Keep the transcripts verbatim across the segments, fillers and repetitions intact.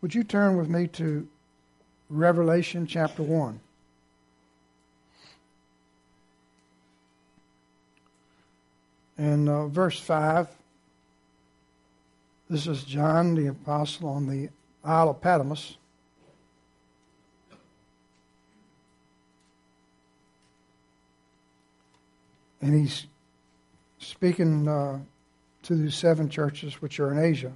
Would you turn with me to Revelation chapter one? In uh, verse five, this is John the Apostle on the Isle of Patmos. And he's speaking uh, to these seven churches which are in Asia.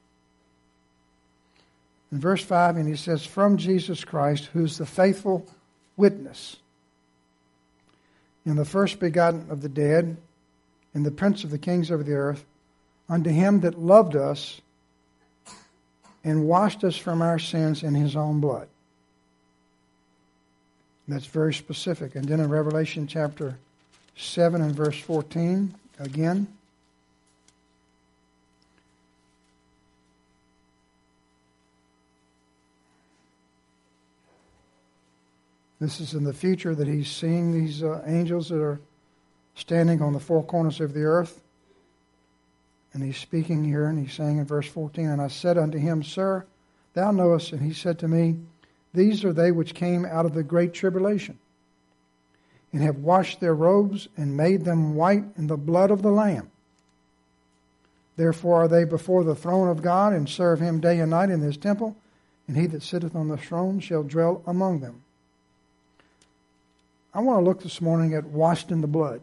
In verse five, and he says, from Jesus Christ, who's the faithful witness, and the first begotten of the dead, and the prince of the kings of the earth, unto him that loved us and washed us from our sins in his own blood. That's very specific. And then in Revelation chapter seven and verse fourteen, again, this is in the future that he's seeing these uh, angels that are standing on the four corners of the earth. And he's speaking here, and he's saying in verse fourteen, and I said unto him, Sir, thou knowest. And he said to me, these are they which came out of the great tribulation, and have washed their robes, and made them white in the blood of the Lamb. Therefore are they before the throne of God, and serve him day and night in his temple, and he that sitteth on the throne shall dwell among them. I want to look this morning at washed in the blood.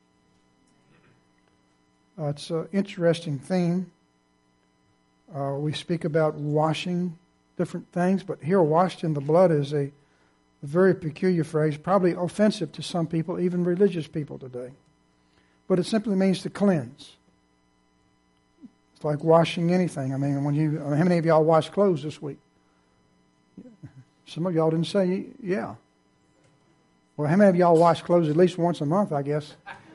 Uh, it's an interesting theme. Uh, we speak about washing different things, but here washed in the blood is a, a very peculiar phrase, probably offensive to some people, even religious people today. But it simply means to cleanse. It's like washing anything. I mean, when you, how many of y'all washed clothes this week? Some of y'all didn't say yeah. Well, how many of y'all wash clothes at least once a month, I guess?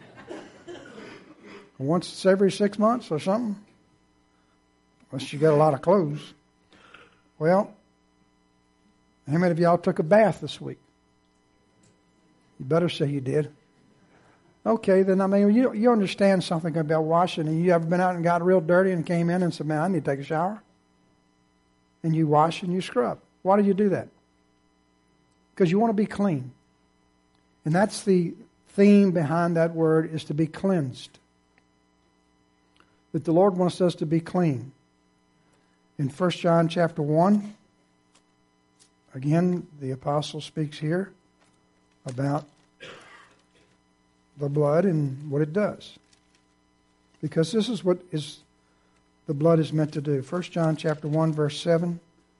Once every six months or something? Unless you got a lot of clothes. Well, how many of y'all took a bath this week? You better say you did. Okay, then I mean, you you understand something about washing, and you ever been out and got real dirty and came in and said, man, I need to take a shower? And you wash and you scrub. Why do you do that? Because you want to be clean. And that's the theme behind that word, is to be cleansed. That the Lord wants us to be clean. In First John chapter one, again, the apostle speaks here about the blood and what it does. Because this is what is the blood is meant to do. First John chapter one, verse seven.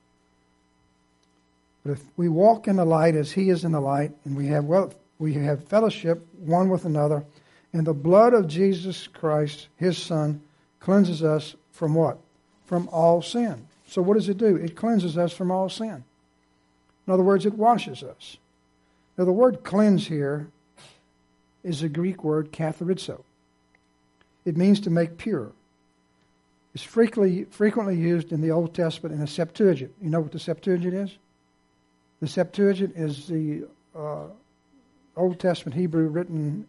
But if we walk in the light as he is in the light, and we have well, we have fellowship one with another, and the blood of Jesus Christ, his Son, cleanses us from what? From all sin. So what does it do? It cleanses us from all sin. In other words, it washes us. Now the word cleanse here is a Greek word, katharizo. It means to make pure. It's frequently, frequently used in the Old Testament in the Septuagint. You know what the Septuagint is? The Septuagint is the uh, Old Testament Hebrew written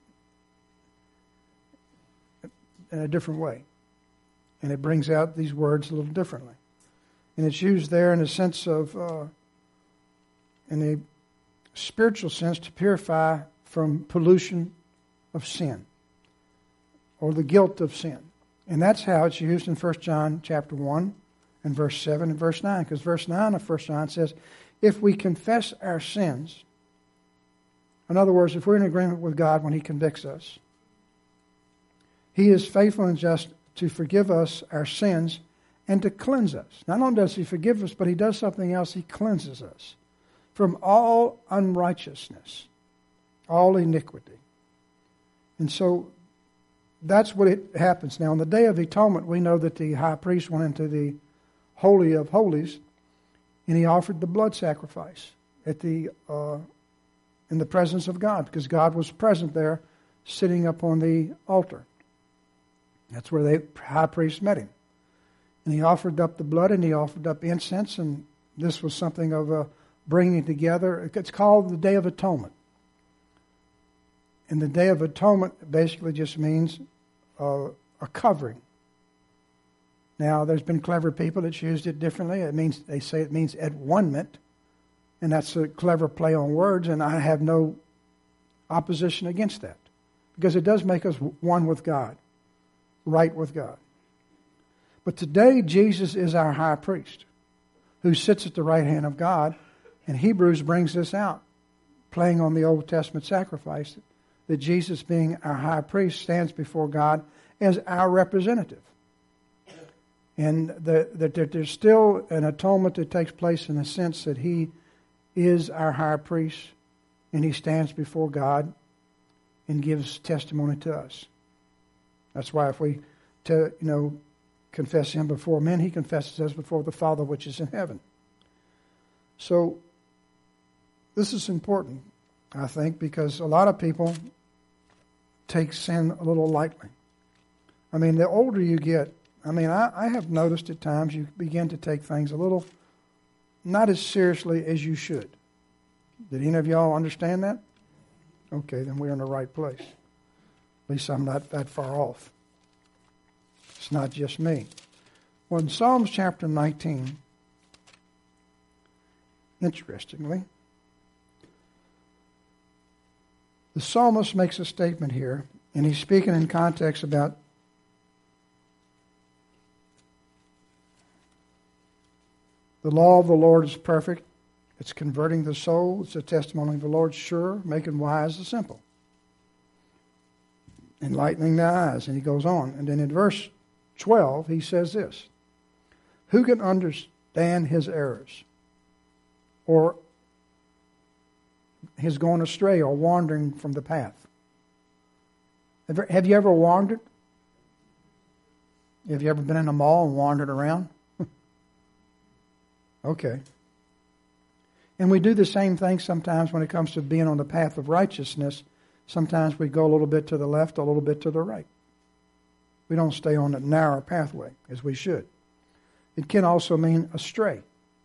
in a different way. And it brings out these words a little differently. And it's used there in a sense of, uh, in a spiritual sense, to purify from pollution of sin, or the guilt of sin. And that's how it's used in First John chapter one and verse seven and verse nine. Because verse nine of First John says, if we confess our sins, in other words, if we're in agreement with God when he convicts us, he is faithful and just to forgive us our sins and to cleanse us. Not only does he forgive us, but he does something else. He cleanses us from all unrighteousness, all iniquity. And so that's what it happens. Now, on the Day of Atonement, we know that the high priest went into the Holy of Holies, and he offered the blood sacrifice at the uh, in the presence of God, because God was present there, sitting up on the altar. That's where the high priest met him. And he offered up the blood, and he offered up incense, and this was something of a bringing together. It's called the Day of Atonement. And the Day of Atonement basically just means uh, a covering. Now, there's been clever people that's used it differently. It means they say it means at one-ment, and that's a clever play on words, and I have no opposition against that because it does make us one with God, right with God. But today, Jesus is our high priest who sits at the right hand of God, and Hebrews brings this out, playing on the Old Testament sacrifice, that Jesus, being our high priest, stands before God as our representative. And that the, the, there's still an atonement that takes place in the sense that he is our high priest, and he stands before God and gives testimony to us. That's why if we, te, you know, confess him before men, he confesses us before the Father which is in heaven. So this is important, I think, because a lot of people take sin a little lightly. I mean, the older you get, I mean, I, I have noticed at times you begin to take things a little not as seriously as you should. Did any of y'all understand that? Okay, then we're in the right place. At least I'm not that far off. It's not just me. Well, in Psalms chapter nineteen, interestingly, the psalmist makes a statement here, and he's speaking in context about the law of the Lord is perfect. It's converting the soul. It's a testimony of the Lord, sure, making wise the simple, enlightening the eyes. And he goes on. And then in verse twelve, he says this: who can understand his errors, or his going astray, or wandering from the path? Have you ever wandered? Have you ever been in a mall and wandered around? Okay. And we do the same thing sometimes when it comes to being on the path of righteousness. Sometimes we go a little bit to the left, a little bit to the right. We don't stay on the narrow pathway as we should. It can also mean astray.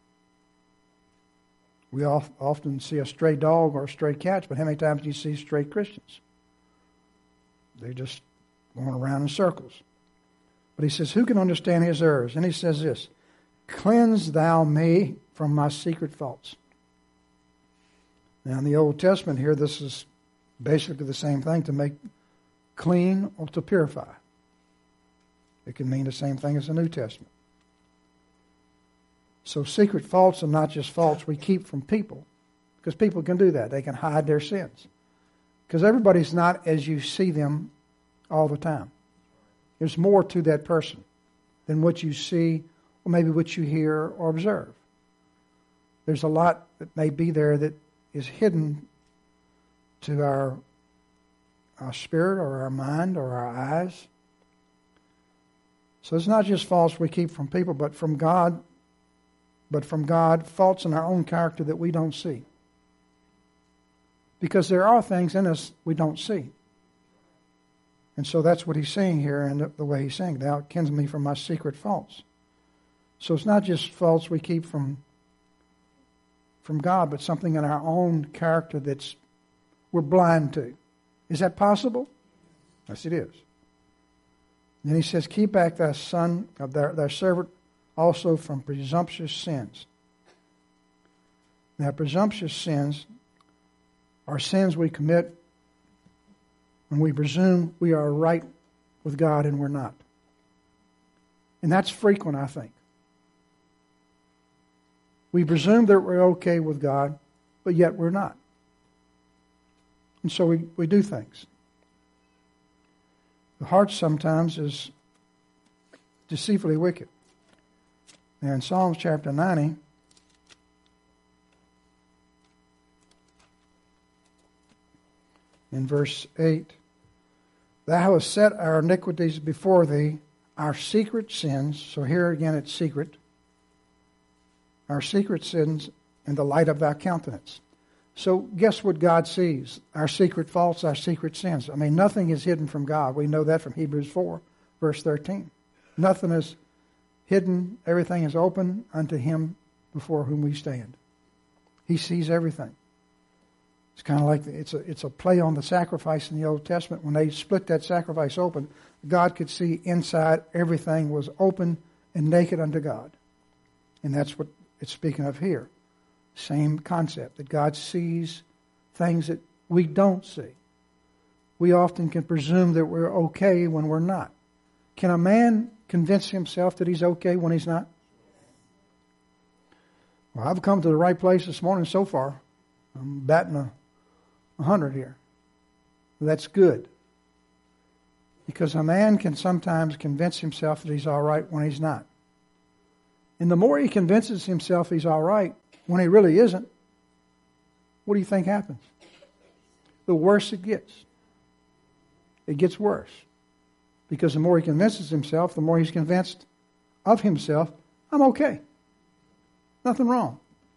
We often see a stray dog or a stray cat, but how many times do you see stray Christians? They're just going around in circles. But he says, who can understand his errors? And he says this: cleanse thou me from my secret faults. Now, in the Old Testament here, this is basically the same thing, to make clean or to purify. It can mean the same thing as the New Testament. So secret faults are not just faults we keep from people, because people can do that. They can hide their sins. Because everybody's not as you see them all the time. There's more to that person than what you see, or maybe what you hear or observe. There's a lot that may be there that is hidden to our, our spirit or our mind or our eyes. So it's not just faults we keep from people, but from God, but from God, faults in our own character that we don't see. Because there are things in us we don't see. And so that's what he's saying here, and the, the way he's saying, thou cleanse me from my secret faults. So it's not just faults we keep from, from God, but something in our own character that's we're blind to. Is that possible? Yes, it is. Then he says, keep back thy son, of thy, thy servant, also from presumptuous sins. Now, presumptuous sins are sins we commit when we presume we are right with God and we're not. And that's frequent, I think. We presume that we're okay with God, but yet we're not. And so we, we do things. The heart sometimes is deceitfully wicked. Now in Psalms chapter ninety, in verse eight, thou hast set our iniquities before thee, our secret sins. So here again it's secret. Our secret sins in the light of thy countenance. So guess what God sees? Our secret faults, our secret sins. I mean, nothing is hidden from God. We know that from Hebrews four, verse thirteen. Nothing is hidden. Everything is open unto him before whom we stand. He sees everything. It's kind of like, it's a, it's a play on the sacrifice in the Old Testament. When they split that sacrifice open, God could see inside. Everything was open and naked unto God. And that's what it's speaking of here. Same concept, that God sees things that we don't see. We often can presume that we're okay when we're not. Can a man convince himself that he's okay when he's not? Well, I've come to the right place this morning so far. I'm batting a, a hundred here. That's good. Because a man can sometimes convince himself that he's all right when he's not. And the more he convinces himself he's all right when he really isn't, what do you think happens? The worse it gets. It gets worse. Because the more he convinces himself, the more he's convinced of himself, I'm okay. Nothing wrong.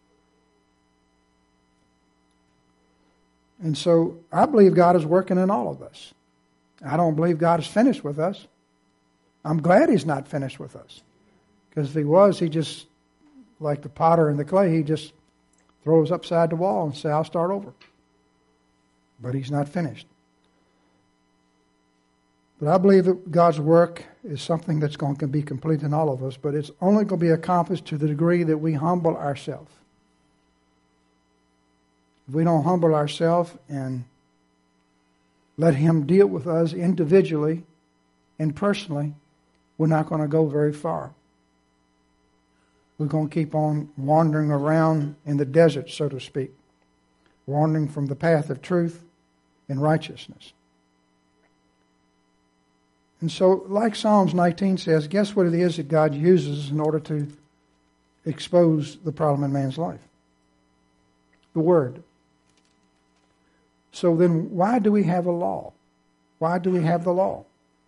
And so I believe God is working in all of us. I don't believe God is finished with us. I'm glad He's not finished with us. Because if He was, He just, like the potter and the clay, He just throws upside the wall and say, I'll start over. But He's not finished. But I believe that God's work is something that's going to be complete in all of us, but it's only going to be accomplished to the degree that we humble ourselves. If we don't humble ourselves and let Him deal with us individually and personally, we're not going to go very far. We're going to keep on wandering around in the desert, so to speak, wandering from the path of truth and righteousness. And so, like Psalms nineteen says, guess what it is that God uses in order to expose the problem in man's life? The Word. So then why do we have a law? Why do we have the law?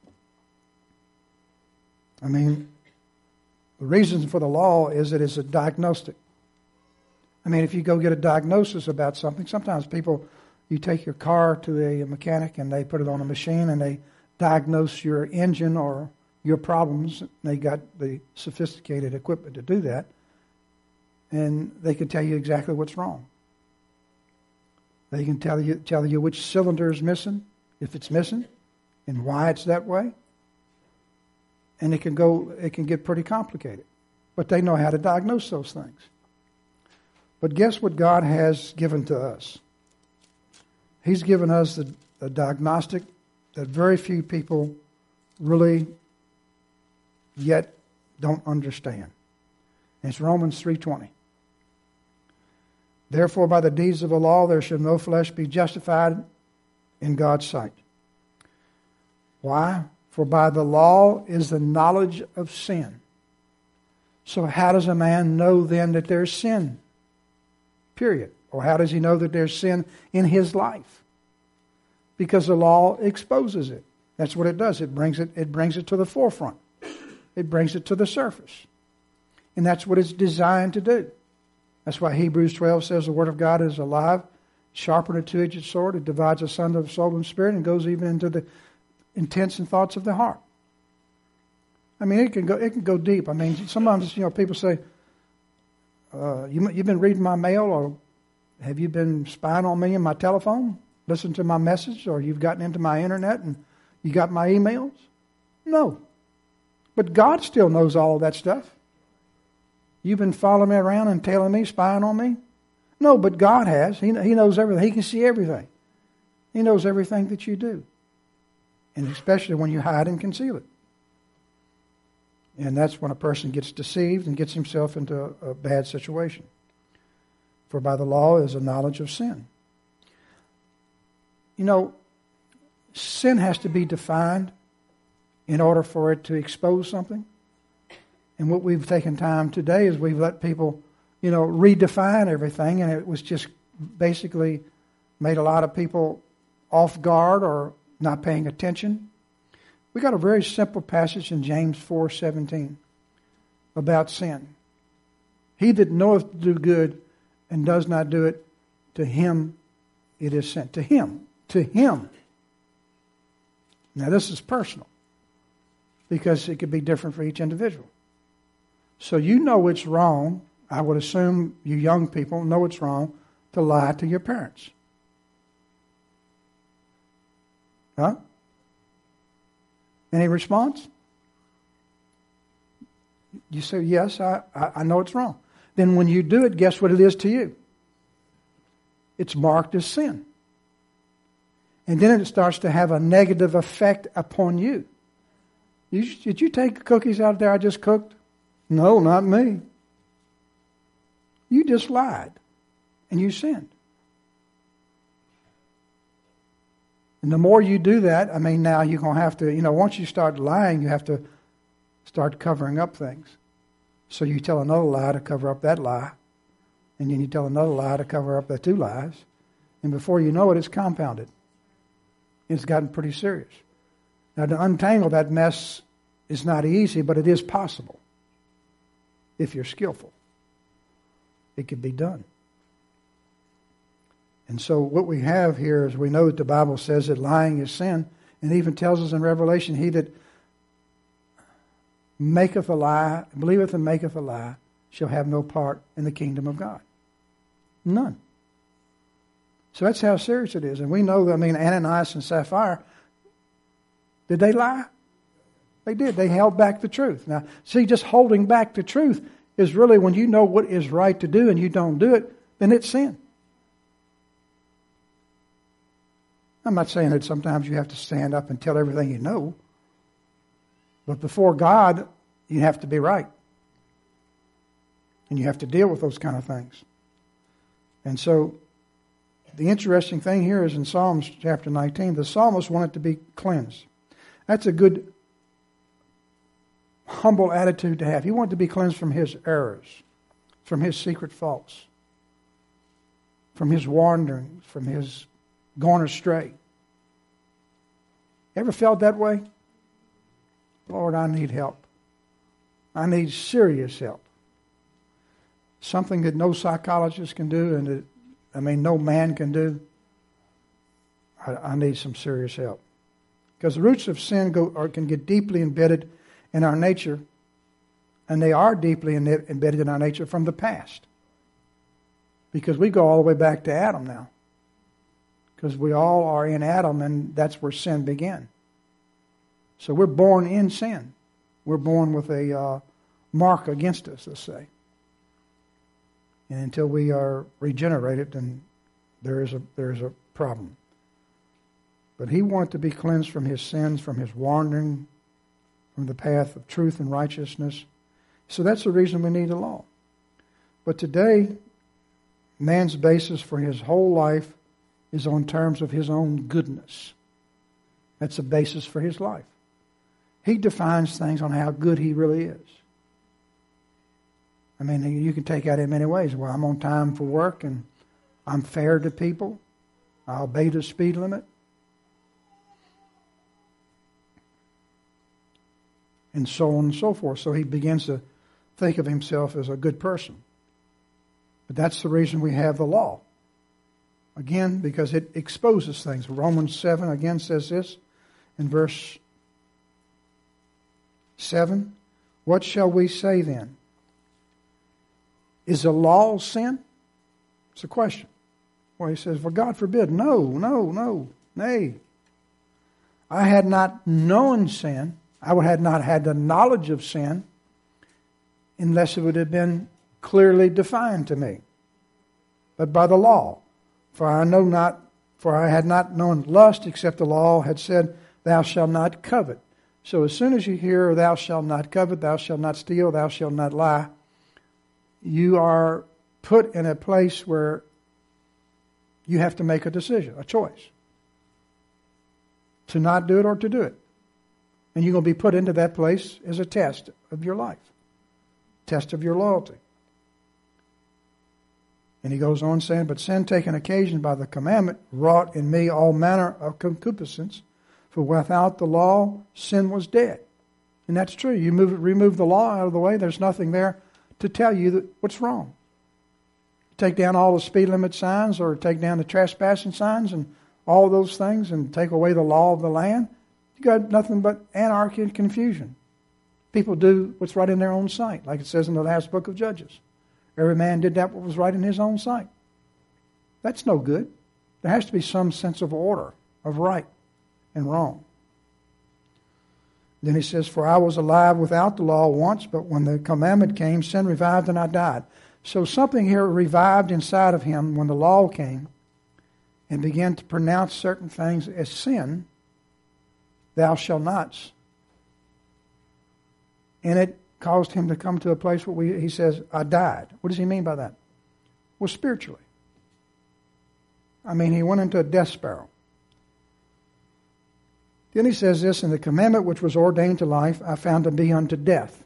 I mean, the reason for the law is that it's a diagnostic. I mean, if you go get a diagnosis about something, sometimes people, you take your car to a mechanic and they put it on a machine and they diagnose your engine or your problems. They got the sophisticated equipment to do that. And they can tell you exactly what's wrong. They can tell you tell you which cylinder is missing, if it's missing, and why it's that way. And it can go it can get pretty complicated. But they know how to diagnose those things. But guess what God has given to us? He's given us the, the diagnostic that very few people really yet don't understand. And it's Romans three twenty. Therefore, by the deeds of the law, there shall no flesh be justified in God's sight. Why? For by the law is the knowledge of sin. So how does a man know then that there's sin? Period. Or how does he know that there's sin in his life? Because the law exposes it. That's what it does. It brings it, it brings it to the forefront. It brings it to the surface. And that's what it's designed to do. That's why Hebrews twelve says the Word of God is alive, sharper than a two-edged sword. It divides asunder the soul and spirit and goes even into the intents and thoughts of the heart. I mean, it can go it can go deep. I mean, sometimes, you know, people say, uh, you, you've been reading my mail, or have you been spying on me in my telephone? Listen to my message, or you've gotten into my internet and you got my emails? No. But God still knows all of that stuff. You've been following me around and telling me, spying on me? No, but God has. He, he knows everything. He can see everything. He knows everything that you do. And especially when you hide and conceal it. And that's when a person gets deceived and gets himself into a, a bad situation. For by the law is a knowledge of sin. You know, sin has to be defined in order for it to expose something. And what we've taken time today is we've let people, you know, redefine everything, and it was just basically made a lot of people off guard or not paying attention. We got a very simple passage in James four seventeen about sin. He that knoweth to do good and does not do it, to him it is sin. To him. To him. Now this is personal, because it could be different for each individual. So you know it's wrong, I would assume you young people know it's wrong, to lie to your parents. Huh? Any response? You say, yes, I, I, I know it's wrong. Then when you do it, guess what it is to you? It's marked as sin. And then it starts to have a negative effect upon you. you. Did you take the cookies out there I just cooked? No, not me. You just lied. And you sinned. And the more you do that, I mean, now you're going to have to, you know, once you start lying, you have to start covering up things. So you tell another lie to cover up that lie. And then you tell another lie to cover up the two lies. And before you know it, it's compounded. It's gotten pretty serious. Now, to untangle that mess is not easy, but it is possible. If you're skillful. It can be done. And so what we have here is we know that the Bible says that lying is sin. And it even tells us in Revelation, he that maketh a lie, believeth and maketh a lie, shall have no part in the kingdom of God. None. So that's how serious it is. And we know that, I mean, Ananias and Sapphira, did they lie? They did. They held back the truth. Now, see, just holding back the truth is really when you know what is right to do and you don't do it, then it's sin. I'm not saying that sometimes you have to stand up and tell everything you know. But before God, you have to be right. And you have to deal with those kind of things. And so, the interesting thing here is in Psalms chapter nineteen, the psalmist wanted to be cleansed. That's a good, humble attitude to have. He wanted to be cleansed from his errors, from his secret faults, from his wanderings, from his going astray. Ever felt that way? Lord, I need help. I need serious help. Something that no psychologist can do and that, I mean, no man can do. I, I need some serious help. Because the roots of sin go or can get deeply embedded in our nature, and they are deeply in, embedded in our nature from the past. Because we go all the way back to Adam now. Because we all are in Adam, and that's where sin began. So we're born in sin. We're born with a uh, mark against us, let's say. And until we are regenerated, then there is a there is a problem. But he wanted to be cleansed from his sins, from his wandering, from the path of truth and righteousness. So that's the reason we need a law. But today, man's basis for his whole life is on terms of his own goodness. That's the basis for his life. He defines things on how good he really is. I mean, you can take that in many ways. Well, I'm on time for work and I'm fair to people. I obey the speed limit. And so on and so forth. So he begins to think of himself as a good person. But that's the reason we have the law. Again, because it exposes things. Romans seven again says this in verse seven. What shall we say then? Is the law sin? It's a question. Well, he says, well, God forbid. No, no, no, nay. I had not known sin. I would have not had the knowledge of sin unless it would have been clearly defined to me. But by the law. For I know not, for I had not known lust except the law had said, thou shalt not covet. So as soon as you hear, thou shalt not covet, thou shalt not steal, thou shalt not lie, you are put in a place where you have to make a decision, a choice. To not do it or to do it. And you're going to be put into that place as a test of your life. Test of your loyalty. And he goes on saying, but sin taken occasion by the commandment wrought in me all manner of concupiscence, for without the law, sin was dead. And that's true. You move, remove the law out of the way, there's nothing there to tell you that what's wrong. Take down all the speed limit signs or take down the trespassing signs and all those things and take away the law of the land. You got nothing but anarchy and confusion. People do what's right in their own sight, like it says in the last book of Judges. Every man did that what was right in his own sight. That's no good. There has to be some sense of order, of right and wrong. Then he says, for I was alive without the law once, but when the commandment came, sin revived and I died. So something here revived inside of him when the law came and began to pronounce certain things as sin, thou shalt nots. And it caused him to come to a place where we, he says, I died. What does he mean by that? Well, spiritually. I mean, he went into a death spiral. Then he says this, and the commandment which was ordained to life, I found to be unto death.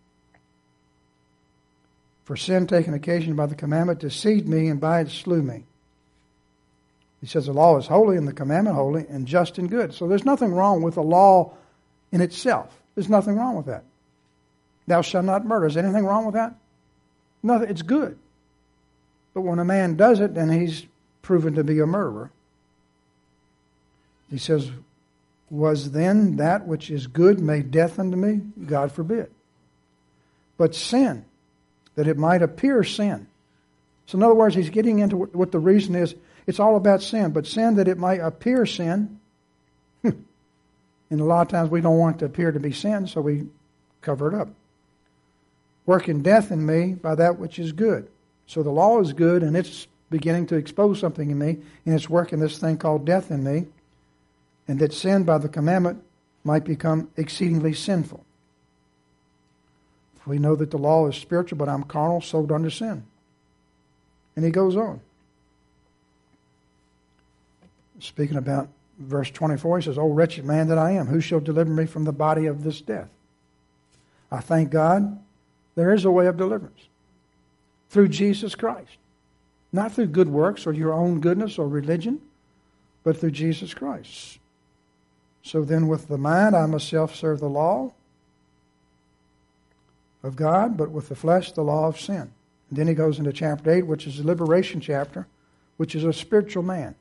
For sin taken occasion by the commandment deceived me, and by it slew me. He says the law is holy and the commandment holy and just and good. So there's nothing wrong with the law in itself. There's nothing wrong with that. Thou shalt not murder. Is anything wrong with that? Nothing. It's good. But when a man does it, then he's proven to be a murderer. He says, was then that which is good made death unto me? God forbid. But sin, that it might appear sin. So in other words, he's getting into what the reason is. It's all about sin. But sin, that it might appear sin. And a lot of times we don't want it to appear to be sin, so we cover it up. Working death in me by that which is good. So the law is good, and it's beginning to expose something in me, and it's working this thing called death in me. And that sin by the commandment might become exceedingly sinful. We know that the law is spiritual, but I'm carnal, sold under sin. And he goes on. Speaking about verse twenty-four, he says, O wretched man that I am, who shall deliver me from the body of this death? I thank God there is a way of deliverance. Through Jesus Christ. Not through good works or your own goodness or religion, but through Jesus Christ. So then with the mind I myself serve the law of God, but with the flesh the law of sin. And then he goes into chapter eight, which is the liberation chapter, which is a spiritual man.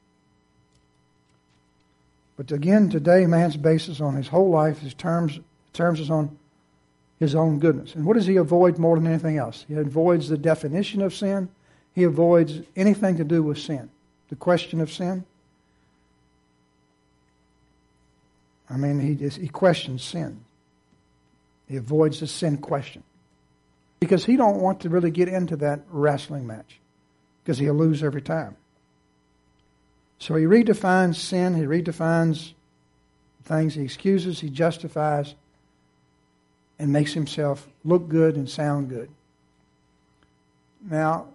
But again, today man's basis on his whole life, his terms, terms is on his own goodness. And what does he avoid more than anything else? He avoids the definition of sin. He avoids anything to do with sin. The question of sin. I mean, he just, he questions sin. He avoids the sin question. Because he don't want to really get into that wrestling match. Because he'll lose every time. So he redefines sin. He redefines things. He excuses. He justifies. And makes himself look good and sound good. Now,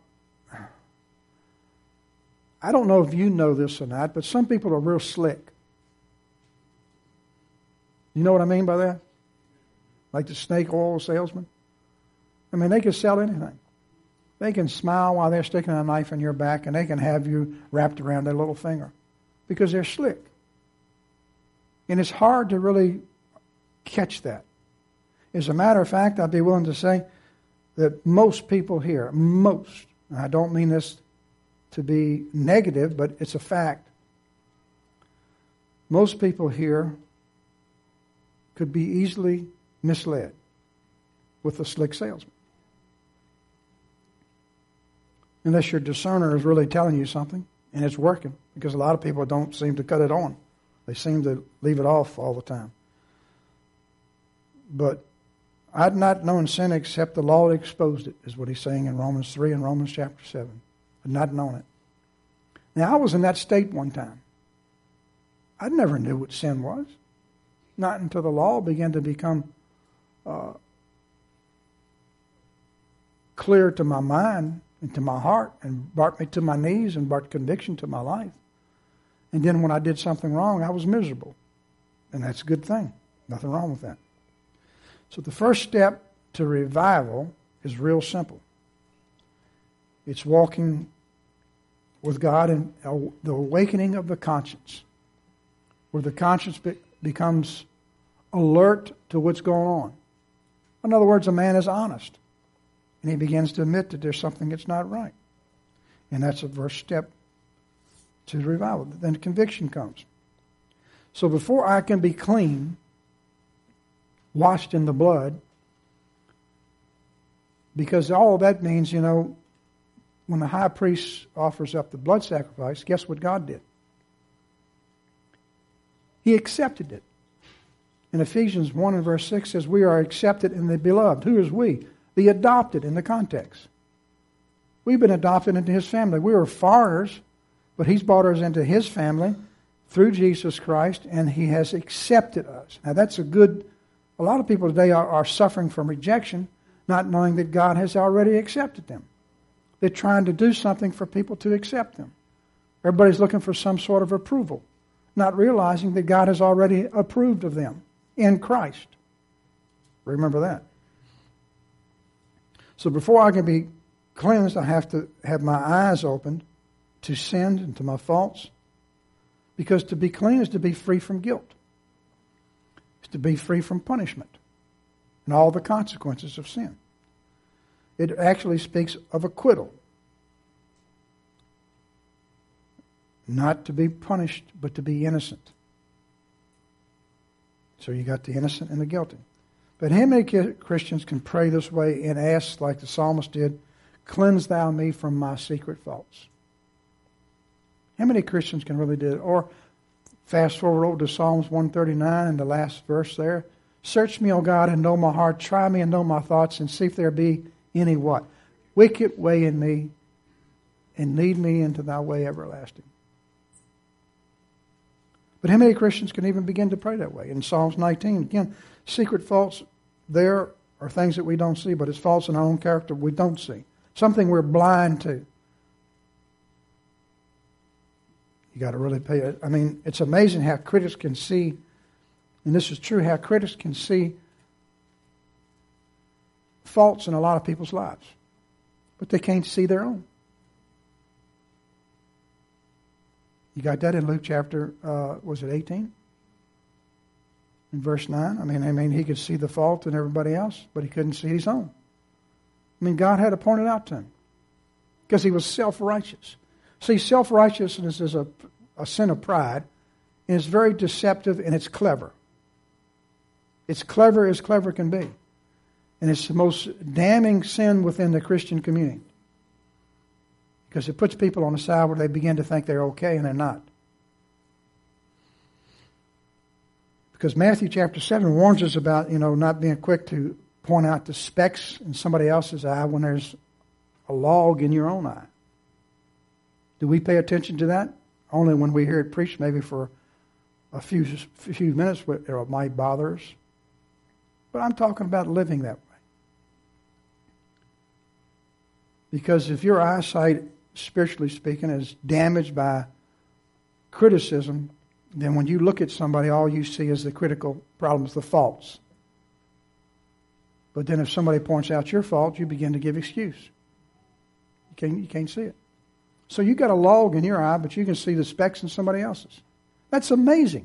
I don't know if you know this or not, but some people are real slick. You know what I mean by that? Like the snake oil salesman. I mean, they can sell anything. They can smile while they're sticking a knife in your back, and they can have you wrapped around their little finger because they're slick. And it's hard to really catch that. As a matter of fact, I'd be willing to say that most people here, most, and I don't mean this to be negative, but it's a fact. Most people here could be easily misled with a slick salesman. Unless your discerner is really telling you something and it's working, because a lot of people don't seem to cut it on. They seem to leave it off all the time. But I'd not known sin except the law exposed it, is what he's saying in Romans three and Romans chapter seven. I'd not known it. Now, I was in that state one time. I never knew what sin was. Not until the law began to become uh, clear to my mind and to my heart and brought me to my knees and brought conviction to my life. And then when I did something wrong, I was miserable. And that's a good thing. Nothing wrong with that. So the first step to revival is real simple. It's walking with God and the awakening of the conscience, where the conscience be- becomes alert to what's going on. In other words, a man is honest, and he begins to admit that there's something that's not right. And that's the first step to the revival. Then conviction comes. So before I can be clean, washed in the blood, because all that means, you know, when the high priest offers up the blood sacrifice, guess what God did? He accepted it. In Ephesians one and verse six says, we are accepted in the beloved. Who is we? The adopted in the context. We've been adopted into His family. We were foreigners, but He's brought us into His family through Jesus Christ, and He has accepted us. Now that's a good, a lot of people today are, are suffering from rejection, not knowing that God has already accepted them. They're trying to do something for people to accept them. Everybody's looking for some sort of approval, not realizing that God has already approved of them in Christ. Remember that. So before I can be cleansed, I have to have my eyes opened to sin and to my faults. Because to be clean is to be free from guilt. It's to be free from punishment and all the consequences of sin. It actually speaks of acquittal. Not to be punished, but to be innocent. So you got the innocent and the guilty. But how many Christians can pray this way and ask, like the psalmist did, cleanse thou me from my secret faults? How many Christians can really do it? Or fast forward over to Psalms one thirty-nine and the last verse there. Search me, O God, and know my heart. Try me and know my thoughts, and see if there be any what? Wicked way in me, and lead me into thy way everlasting. But how many Christians can even begin to pray that way? In Psalms nineteen, again, secret faults there are things that we don't see, but it's faults in our own character we don't see. Something we're blind to. You got to really pay it. I mean, it's amazing how critics can see, and this is true, how critics can see faults in a lot of people's lives, but they can't see their own. You got that in Luke chapter, uh, was it eighteen? In verse nine. I mean, I mean, he could see the fault in everybody else, but he couldn't see his own. I mean, God had to point it out to him because he was self-righteous. See, self-righteousness is a, a sin of pride, and it's very deceptive, and it's clever. It's clever as clever can be. And it's the most damning sin within the Christian community. Because it puts people on the side where they begin to think they're okay, and they're not. Because Matthew chapter seven warns us about, you know, not being quick to point out the specks in somebody else's eye when there's a log in your own eye. Do we pay attention to that? Only when we hear it preached, maybe for a few few minutes, it might bother us. But I'm talking about living that way. Because if your eyesight, spiritually speaking, is damaged by criticism, then when you look at somebody, all you see is the critical problems, the faults. But then if somebody points out your fault, you begin to give excuse. You can't, you can't see it. So you got a log in your eye, but you can see the specks in somebody else's. That's amazing.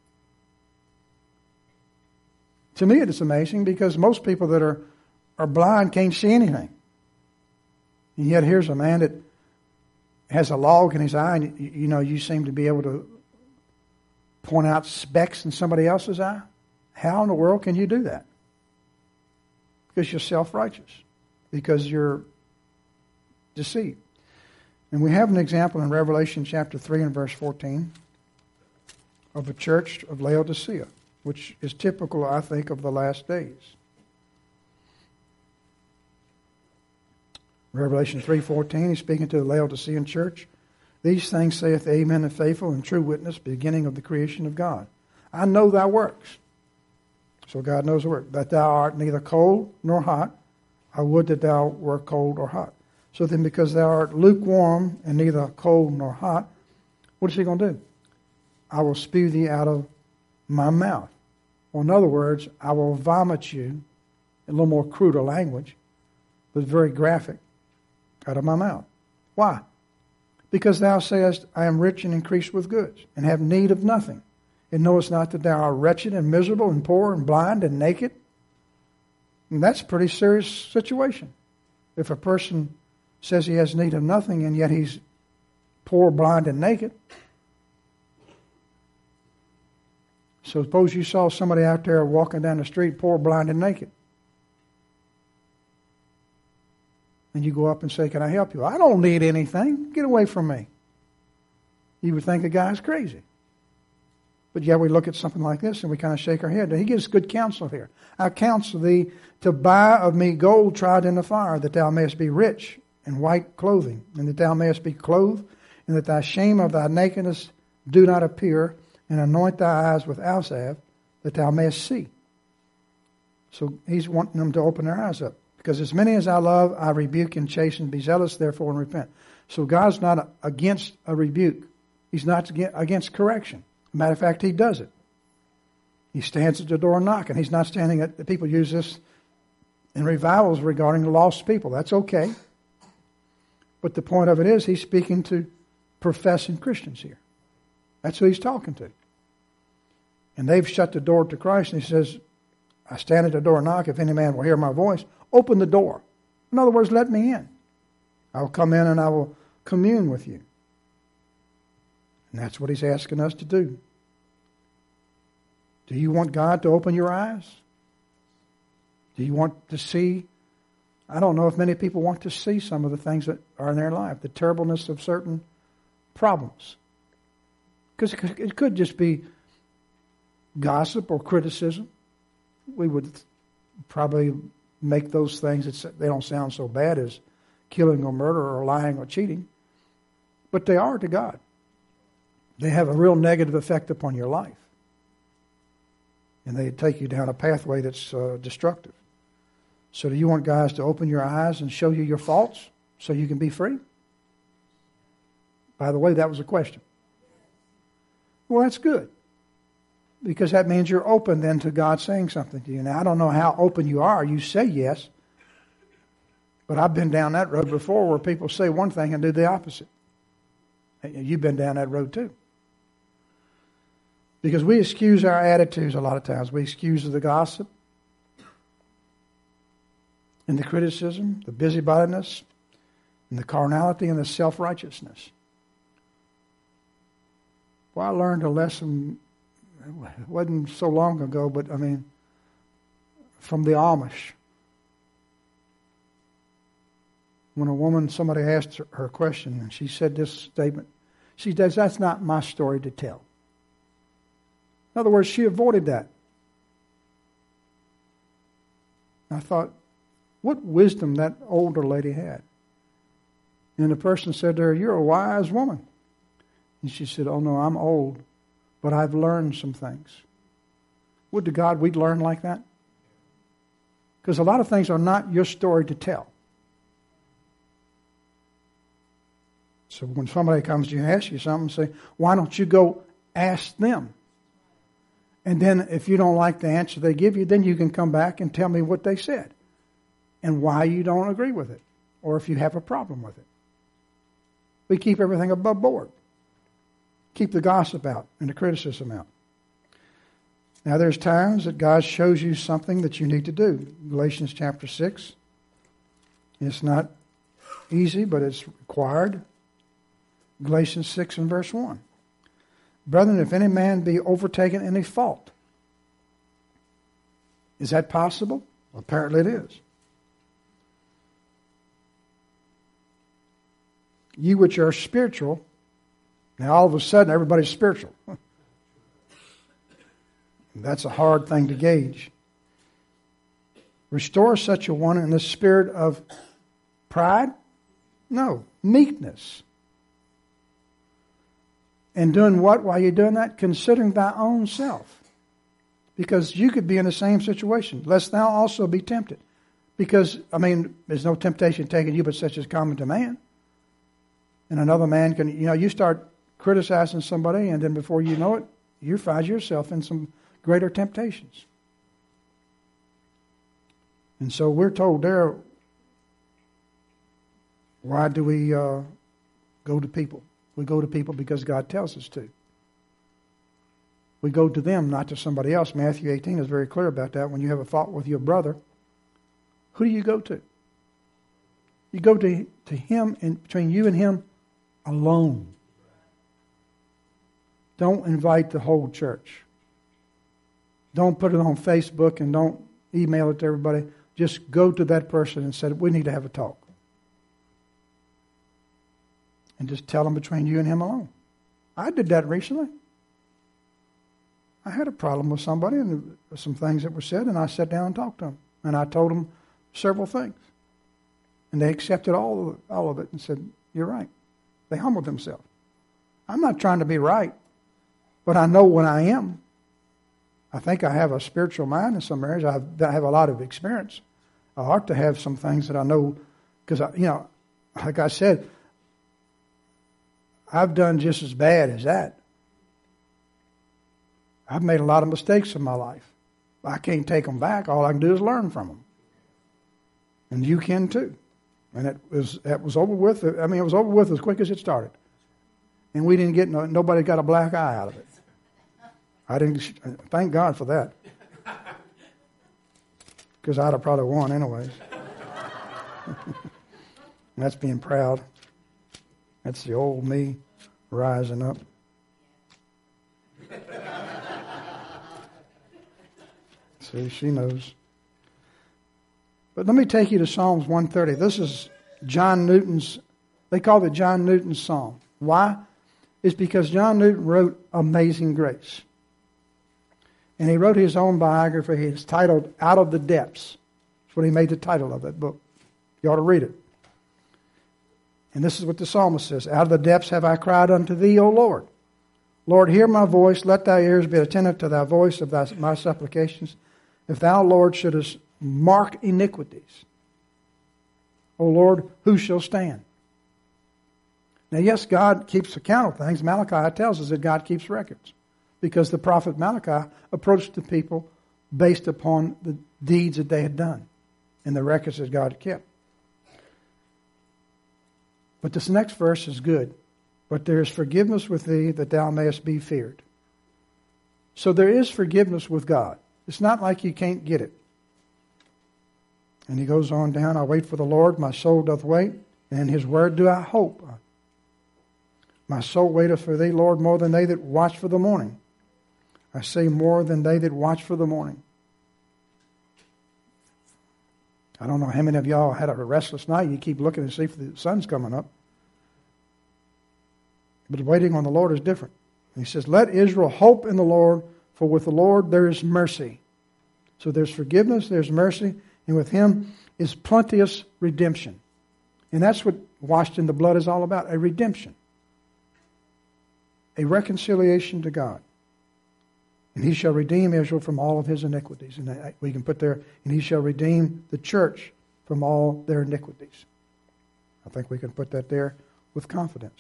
To me, it's amazing because most people that are, are blind can't see anything. And yet here's a man that has a log in his eye, and you, you know, you seem to be able to point out specks in somebody else's eye. How in the world can you do that? Because you're self-righteous. Because you're deceived. And we have an example in Revelation chapter three and verse fourteen of a church of Laodicea, which is typical, I think, of the last days. Revelation three fourteen, he's speaking to the Laodicean church. These things saith the Amen, and faithful and true witness, beginning of the creation of God. I know thy works. So God knows the work. That thou art neither cold nor hot. I would that thou were cold or hot. So then because thou art lukewarm and neither cold nor hot, what is he going to do? I will spew thee out of my mouth. Or in other words, I will vomit you, in a little more cruder language, but very graphic, out of my mouth. Why? Because thou sayest, I am rich and increased with goods, and have need of nothing, and knowest not that thou art wretched and miserable and poor and blind and naked. And that's a pretty serious situation. If a person says he has need of nothing, and yet he's poor, blind, and naked. So suppose you saw somebody out there walking down the street, poor, blind, and naked. And you go up and say, can I help you? I don't need anything. Get away from me. You would think the guy's crazy. But yet we look at something like this and we kind of shake our head. He gives good counsel here. I counsel thee to buy of me gold tried in the fire, that thou mayest be rich in white clothing, and that thou mayest be clothed, and that thy shame of thy nakedness do not appear, and anoint thy eyes with aloe salve, that thou mayest see. So he's wanting them to open their eyes up. Because as many as I love, I rebuke and chasten. Be zealous, therefore, and repent. So God's not against a rebuke. He's not against correction. Matter of fact, he does it. He stands at the door and knocks, and he's not standing at, the people use this in revivals regarding the lost people. That's okay. But the point of it is, he's speaking to professing Christians here. That's who he's talking to. And they've shut the door to Christ, and he says, I stand at the door and knock. If any man will hear my voice, open the door. In other words, let me in. I will come in and I will commune with you. And that's what he's asking us to do. Do you want God to open your eyes? Do you want to see? I don't know if many people want to see some of the things that are in their life, the terribleness of certain problems. Because it could just be gossip or criticism. We would probably make those things that they don't sound so bad as killing or murder or lying or cheating. But they are to God. They have a real negative effect upon your life. And they take you down a pathway that's uh, destructive. So do you want guys to open your eyes and show you your faults so you can be free? By the way, that was a question. Well, that's good. Because that means you're open then to God saying something to you. Now, I don't know how open you are. You say yes. But I've been down that road before where people say one thing and do the opposite. You've been down that road too. Because we excuse our attitudes a lot of times. We excuse the gossip and the criticism, the busybodiness, and the carnality and the self-righteousness. Well, I learned a lesson, it wasn't so long ago, but I mean, from the Amish. When a woman, somebody asked her, her a question, and she said this statement. She says, that's not my story to tell. In other words, she avoided that. I thought, what wisdom that older lady had. And the person said to her, you're a wise woman. And she said, oh no, I'm old, but I've learned some things. Would to God we'd learn like that? Because a lot of things are not your story to tell. So when somebody comes to you and asks you something, say, why don't you go ask them? And then if you don't like the answer they give you, then you can come back and tell me what they said and why you don't agree with it, or if you have a problem with it. We keep everything above board. Keep the gossip out and the criticism out. Now there's times that God shows you something that you need to do. Galatians chapter six. It's not easy, but it's required. Galatians six and verse one. Brethren, if any man be overtaken in a fault. Is that possible? Well, apparently it is. You which are spiritual. Now all of a sudden everybody's spiritual. That's a hard thing to gauge. Restore such a one in the spirit of pride? No, meekness. And doing what while you're doing that? Considering thy own self. Because you could be in the same situation. Lest thou also be tempted. Because, I mean, there's no temptation taken you but such as common to man. And another man can, you know, you start criticizing somebody and then before you know it, you find yourself in some greater temptations. And so we're told there, why do we uh, go to people? We go to people because God tells us to. We go to them, not to somebody else. Matthew eighteen is very clear about that. When you have a fault with your brother, who do you go to? You go to, to him, and between you and him alone. Don't invite the whole church. Don't put it on Facebook and don't email it to everybody. Just go to that person and say, we need to have a talk. And just tell them between you and him alone. I did that recently. I had a problem with somebody and there were some things that were said, and I sat down and talked to them. And I told them several things. And they accepted all of, all of it and said, you're right. They humbled themselves. I'm not trying to be right, but I know when I am. I think I have a spiritual mind in some areas. I have, I have a lot of experience. I ought to have some things that I know, because, you know, like I said, I've done just as bad as that. I've made a lot of mistakes in my life. I can't take them back. All I can do is learn from them. And you can too. And it was, it was over with. I mean, it was over with as quick as it started. And we didn't get, no, nobody got a black eye out of it. I didn't, thank God for that. Because I'd have probably won anyways. That's being proud. That's the old me rising up. See, she knows. But let me take you to Psalms one thirty. This is John Newton's, they call it John Newton's Psalm. Why? It's because John Newton wrote Amazing Grace. And he wrote his own biography. It's titled Out of the Depths. That's what he made the title of that book. You ought to read it. And this is what the psalmist says. Out of the depths have I cried unto thee, O Lord. Lord, hear my voice. Let thy ears be attentive to thy voice of thy, my supplications. If thou, Lord, shouldest mark iniquities, O Lord, who shall stand? Now, yes, God keeps account of things. Malachi tells us that God keeps records, because the prophet Malachi approached the people based upon the deeds that they had done and the records that God had kept. But this next verse is good. But there is forgiveness with thee, that thou mayest be feared. So there is forgiveness with God. It's not like you can't get it. And he goes on down, I wait for the Lord, my soul doth wait, and in his word do I hope. My soul waiteth for thee, Lord, more than they that watch for the morning. I say more than they that watch for the morning. I don't know how many of y'all had a restless night. You keep looking to see if the sun's coming up. But waiting on the Lord is different. He says, let Israel hope in the Lord, for with the Lord there is mercy. So there's forgiveness, there's mercy, and with him is plenteous redemption. And that's what washed in the blood is all about, a redemption. A reconciliation to God. And he shall redeem Israel from all of his iniquities. And we can put there, and he shall redeem the church from all their iniquities. I think we can put that there with confidence.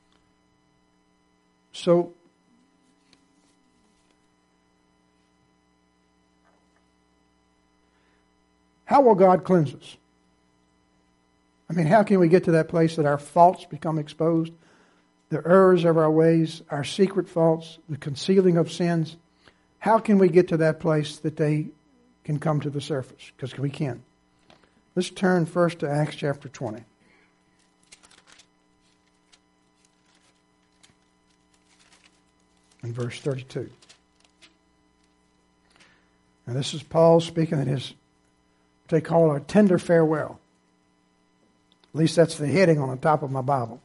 So, how will God cleanse us? I mean, how can we get to that place that our faults become exposed? The errors of our ways, our secret faults, the concealing of sins. How can we get to that place that they can come to the surface? Because we can. Let's turn first to Acts chapter twenty. In verse thirty-two. And this is Paul speaking at his, what they call a tender farewell. At least that's the heading on the top of my Bible.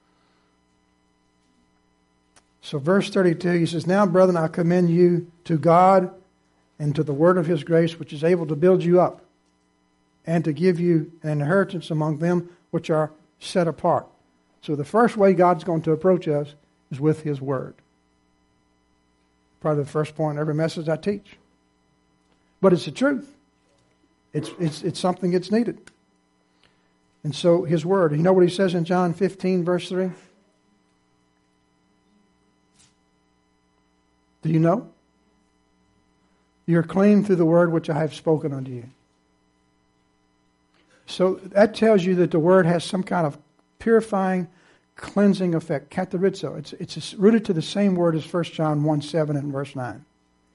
So verse thirty-two, he says, now, brethren, I commend you to God and to the word of his grace, which is able to build you up and to give you an inheritance among them which are set apart. So the first way God's going to approach us is with his word. Probably the first point in every message I teach. But it's the truth. It's, it's, it's something that's needed. And so his word. You know what he says in John fifteen, verse three? Do you know? You're clean through the word which I have spoken unto you. So that tells you that the word has some kind of purifying, cleansing effect. Katarizo. It's, it's rooted to the same word as First John one seven and verse nine.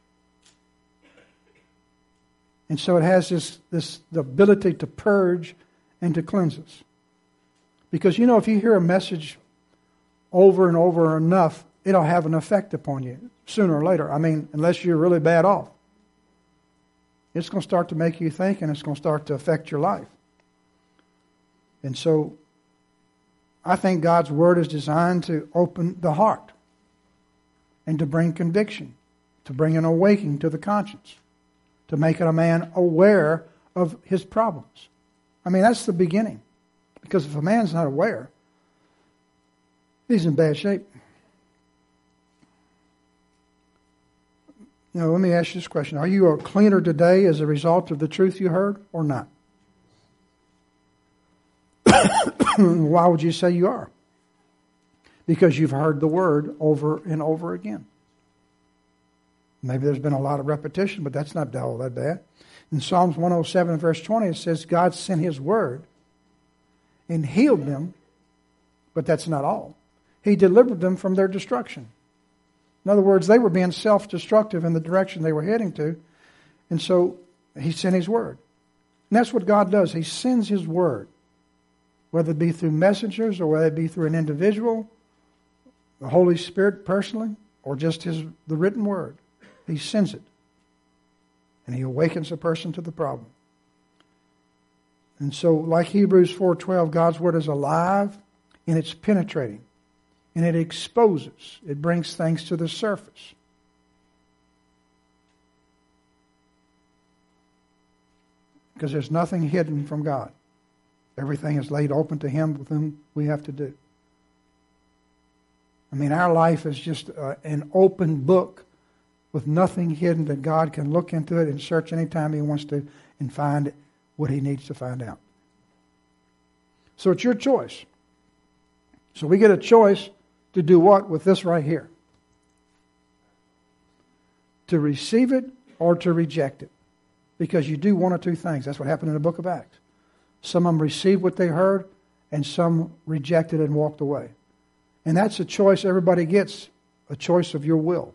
And so it has this, this the ability to purge and to cleanse us. Because, you know, if you hear a message over and over enough, it'll have an effect upon you sooner or later. I mean, unless you're really bad off. It's going to start to make you think, and it's going to start to affect your life. And so I think God's word is designed to open the heart and to bring conviction, to bring an awakening to the conscience, to make a man aware of his problems. I mean, that's the beginning. Because if a man's not aware, he's in bad shape. Now, let me ask you this question. Are you a cleaner today as a result of the truth you heard or not? Why would you say you are? Because you've heard the word over and over again. Maybe there's been a lot of repetition, but that's not all that bad. In Psalms one oh seven, verse twenty, it says, God sent His word and healed them, but that's not all. He delivered them from their destruction. In other words, they were being self-destructive in the direction they were heading to, and so He sent His word. And that's what God does. He sends His word, whether it be through messengers or whether it be through an individual, the Holy Spirit personally, or just His the written word. He sends it. And He awakens a person to the problem. And so, like Hebrews four twelve, God's word is alive and it's penetrating. And it exposes. It brings things to the surface. Because there's nothing hidden from God. Everything is laid open to Him with whom we have to do. I mean, our life is just uh, an open book with nothing hidden that God can look into it and search anytime He wants to and find what He needs to find out. So it's your choice. So we get a choice to do what with this right here? To receive it or to reject it. Because you do one or two things. That's what happened in the book of Acts. Some of them received what they heard, and some rejected and walked away. And that's a choice everybody gets, a choice of your will.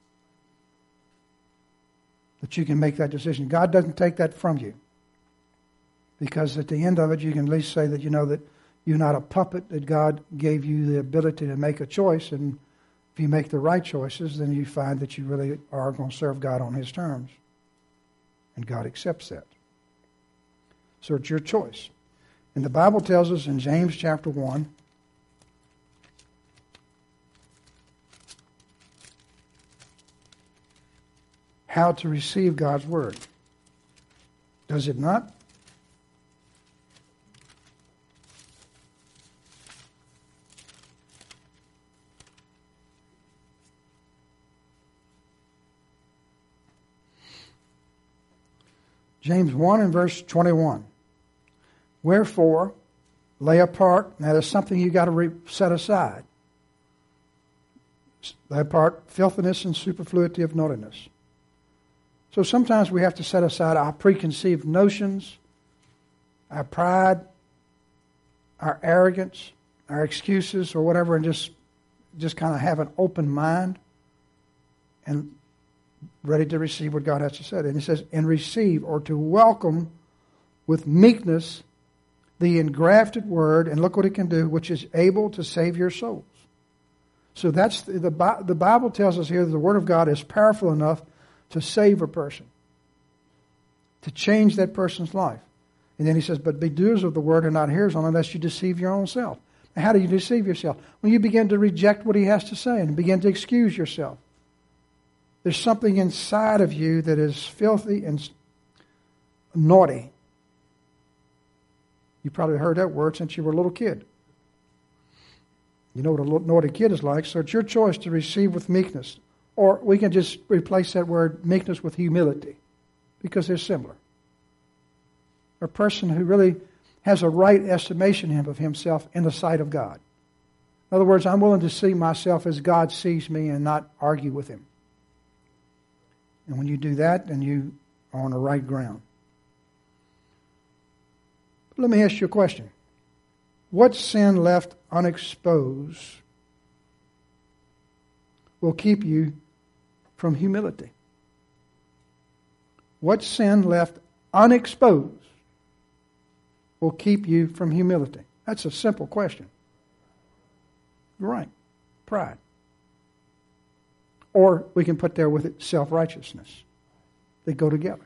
That you can make that decision. God doesn't take that from you. Because at the end of it, you can at least say that you know that you're not a puppet, that God gave you the ability to make a choice. And if you make the right choices, then you find that you really are going to serve God on His terms. And God accepts that. So it's your choice. And the Bible tells us in James chapter one, how to receive God's word. Does it not? James one and verse twenty-one. Wherefore, lay apart. Now, there's something you got to re- set aside. Lay apart filthiness and superfluity of naughtiness. So sometimes we have to set aside our preconceived notions, our pride, our arrogance, our excuses, or whatever, and just just kind of have an open mind and ready to receive what God has to say. And He says, and receive, or to welcome with meekness the engrafted word, and look what it can do, which is able to save your souls. So that's the, the, the Bible tells us here that the Word of God is powerful enough to save a person, to change that person's life. And then He says, but be doers of the word and not hearers only, unless you deceive your own self. Now, how do you deceive yourself? When you begin to reject what He has to say and begin to excuse yourself. There's something inside of you that is filthy and naughty. You probably heard that word since you were a little kid. You know what a naughty kid is like, so it's your choice to receive with meekness. Or we can just replace that word meekness with humility, because they're similar. A person who really has a right estimation of himself in the sight of God. In other words, I'm willing to see myself as God sees me and not argue with Him. And when you do that, then you are on the right ground. But let me ask you a question. What sin left unexposed will keep you from humility? What sin left unexposed will keep you from humility? That's a simple question. Right. Pride. Or we can put there with it self-righteousness. They go together.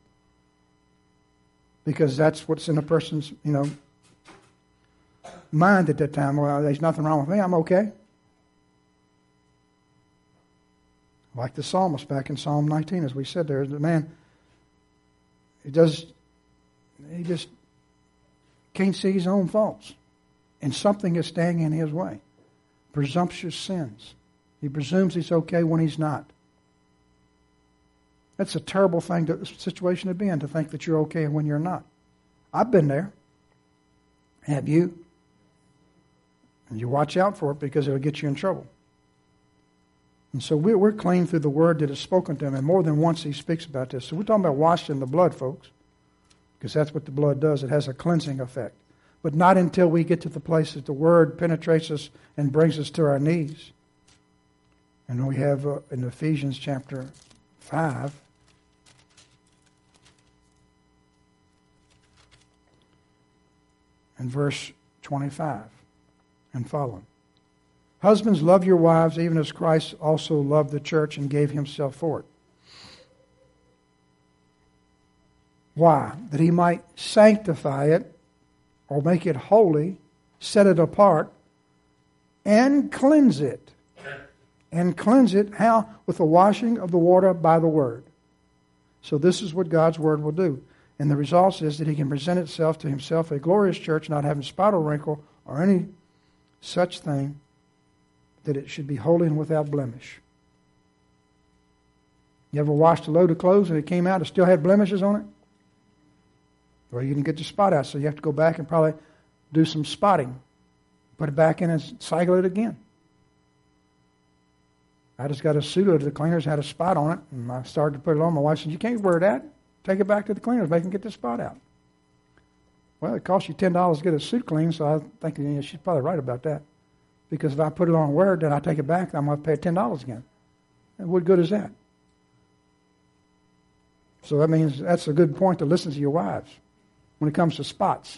Because that's what's in a person's, you know, mind at that time. Well, there's nothing wrong with me. I'm okay. Like the psalmist back in Psalm nineteen, as we said there, the man, he does, he just can't see his own faults. And something is standing in his way. Presumptuous sins. He presumes he's okay when he's not. That's a terrible thing, to, situation to be in, to think that you're okay when you're not. I've been there. Have you? And you watch out for it because it'll get you in trouble. And so we're, we're clean through the word that is spoken to him. And more than once he speaks about this. So we're talking about washed in the blood, folks. Because that's what the blood does. It has a cleansing effect. But not until we get to the place that the word penetrates us and brings us to our knees. And we have uh, in Ephesians chapter five, and verse twenty-five and following. Husbands, love your wives, even as Christ also loved the church and gave himself for it. Why? That he might sanctify it, or make it holy, set it apart, and cleanse it. And cleanse it, how? With the washing of the water by the word. So this is what God's word will do. And the result is that he can present itself to himself a glorious church, not having spot or wrinkle or any such thing, that it should be holy and without blemish. You ever washed a load of clothes and it came out, it still had blemishes on it? Well, you didn't get the spot out, so you have to go back and probably do some spotting. Put it back in and cycle it again. I just got a suit of the cleaners, had a spot on it, and I started to put it on. My wife said, you can't wear that. Take it back to the cleaners, make them get the spot out. Well, it costs you ten dollars to get a suit cleaned, so I think you know, she's probably right about that. Because if I put it on and wear it, then I take it back, I'm going to pay ten dollars again. And what good is that? So that means that's a good point to listen to your wives when it comes to spots.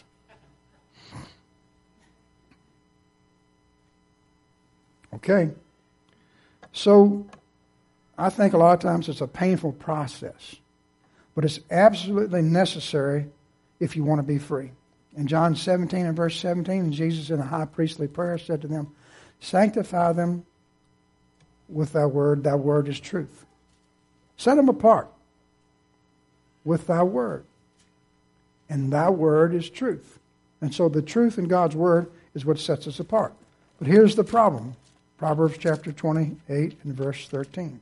Okay. So I think a lot of times it's a painful process, but it's absolutely necessary if you want to be free. In John seventeen and verse seventeen, Jesus in a high priestly prayer said to them, sanctify them with thy word. Thy word is truth. Set them apart with thy word. And thy word is truth. And so the truth in God's word is what sets us apart. But here's the problem. Proverbs chapter twenty-eight and verse thirteen.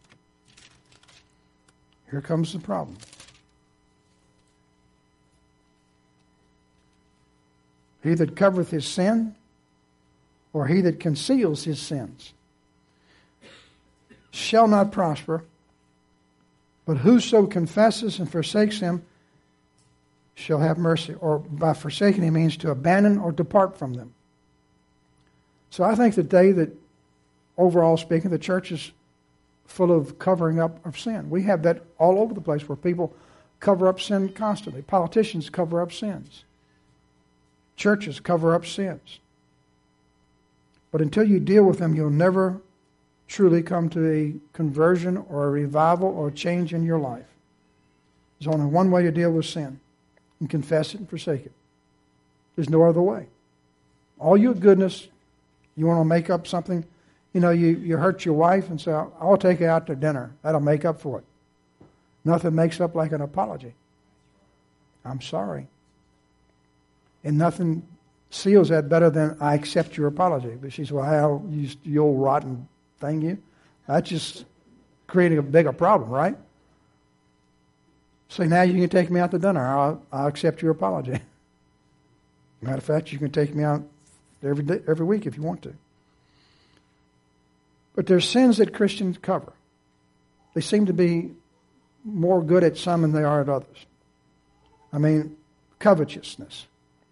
Here comes the problem. He that covereth his sin, or he that conceals his sins, shall not prosper, but whoso confesses and forsakes him shall have mercy. Or by forsaking him means to abandon or depart from them. So I think the day that, overall speaking, the church is full of covering up of sin. We have that all over the place where people cover up sin constantly. Politicians cover up sins. Churches cover up sins. But until you deal with them, you'll never truly come to a conversion or a revival or a change in your life. There's only one way to deal with sin, and confess it and forsake it. There's no other way. All your goodness, you want to make up something, you know, you, you hurt your wife and say, I'll take her out to dinner. That'll make up for it. Nothing makes up like an apology. I'm sorry. And nothing seals that better than I accept your apology. But she said, well, how, you, you old rotten thing, you? That's just creating a bigger problem, right? Say, now you can take me out to dinner. I'll, I'll accept your apology. Matter of fact, you can take me out every day, every week if you want to. But there's sins that Christians cover. They seem to be more good at some than they are at others. I mean, covetousness,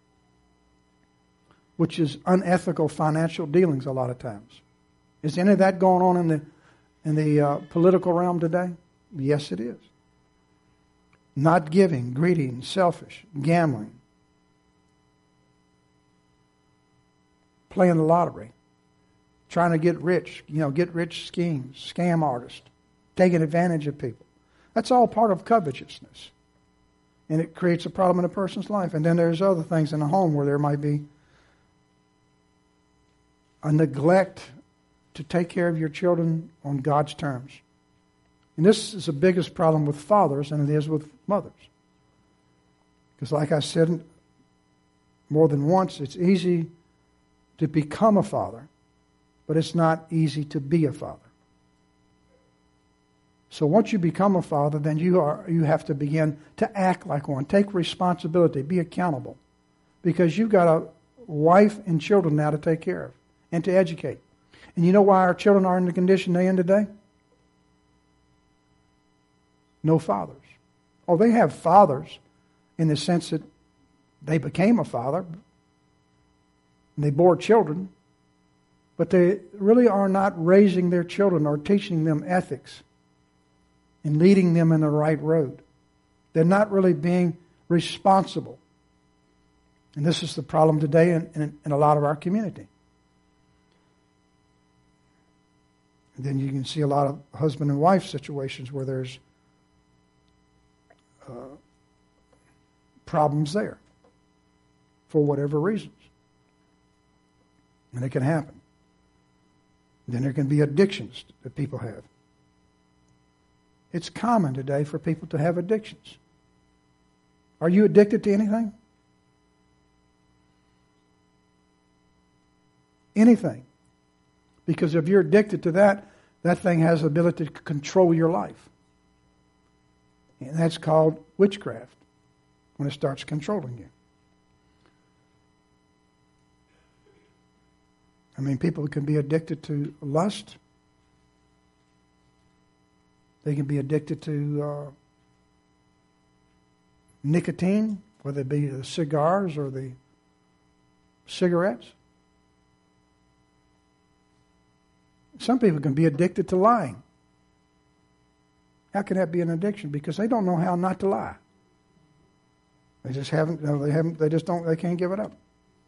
which is unethical financial dealings a lot of times. Is any of that going on in the in the uh, political realm today? Yes, it is. Not giving, greedy and selfish, gambling, playing the lottery, trying to get rich, you know, get rich schemes, scam artists, taking advantage of people. That's all part of covetousness. And it creates a problem in a person's life. And then there's other things in the home where there might be a neglect to take care of your children on God's terms. And this is the biggest problem with fathers than it is with mothers. Because like I said more than once, it's easy to become a father, but it's not easy to be a father. So once you become a father, then you are you have to begin to act like one. Take responsibility. Be accountable. Because you've got a wife and children now to take care of and to educate. And you know why our children are in the condition they're in today? No fathers. Oh, they have fathers in the sense that they became a father and they bore children, but they really are not raising their children or teaching them ethics and leading them in the right road. They're not really being responsible. And this is the problem today in, in, in a lot of our community. And then you can see a lot of husband and wife situations where there's uh, problems there for whatever reasons. And it can happen. Then there can be addictions that people have. It's common today for people to have addictions. Are you addicted to anything? Anything. Because if you're addicted to that, that thing has the ability to control your life. And that's called witchcraft, when it starts controlling you. I mean, people can be addicted to lust. They can be addicted to uh, nicotine, whether it be the cigars or the cigarettes. Some people can be addicted to lying. How can that be an addiction? Because they don't know how not to lie. They just haven't. No, they haven't. They just don't. They can't give it up.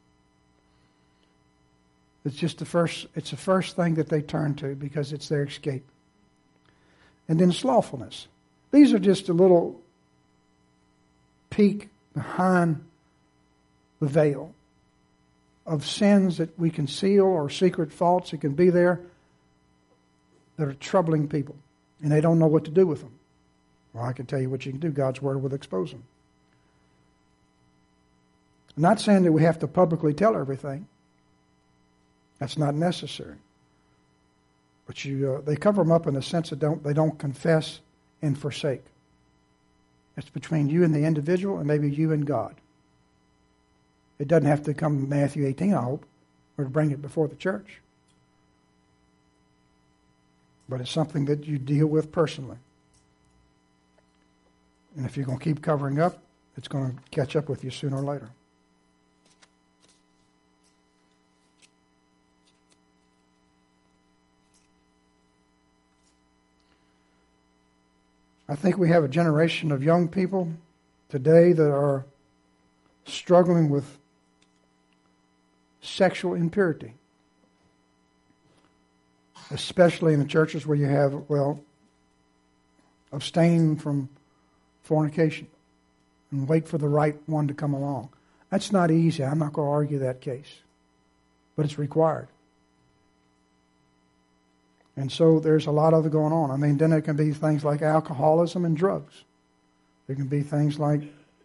It's just the first. It's the first thing that they turn to because it's their escape. And then slothfulness. These are just a little peek behind the veil of sins that we conceal or secret faults that can be there that are troubling people. And they don't know what to do with them. Well, I can tell you what you can do. God's Word will expose them. I'm not saying that we have to publicly tell everything. That's not necessary. But you, uh, they cover them up in the sense that don't, they don't confess and forsake. It's between you and the individual and maybe you and God. It doesn't have to come Matthew eighteen, I hope, or to bring it before the church. But it's something that you deal with personally. And if you're going to keep covering up, it's going to catch up with you sooner or later. I think we have a generation of young people today that are struggling with sexual impurity. Especially in the churches where you have, well, abstain from fornication and wait for the right one to come along. That's not easy. I'm not going to argue that case. But it's required. And so there's a lot of it going on. I mean, then there can be things like alcoholism and drugs. There can be things like,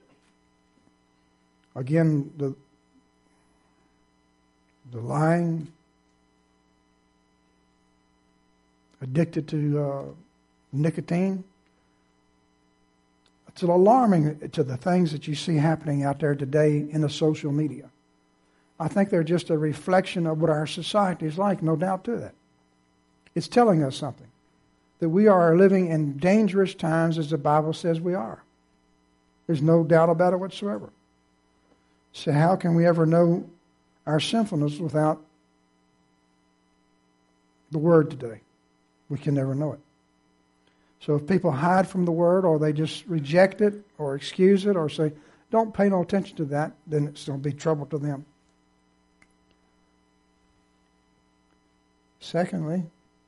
again, the the lying, addicted to uh, nicotine. It's alarming to the things that you see happening out there today in the social media. I think they're just a reflection of what our society is like, no doubt to that. It's telling us something, that we are living in dangerous times as the Bible says we are. There's no doubt about it whatsoever. So how can we ever know our sinfulness without the Word today? We can never know it. So if people hide from the Word or they just reject it or excuse it or say, don't pay no attention to that, then it's going to be trouble to them. Secondly,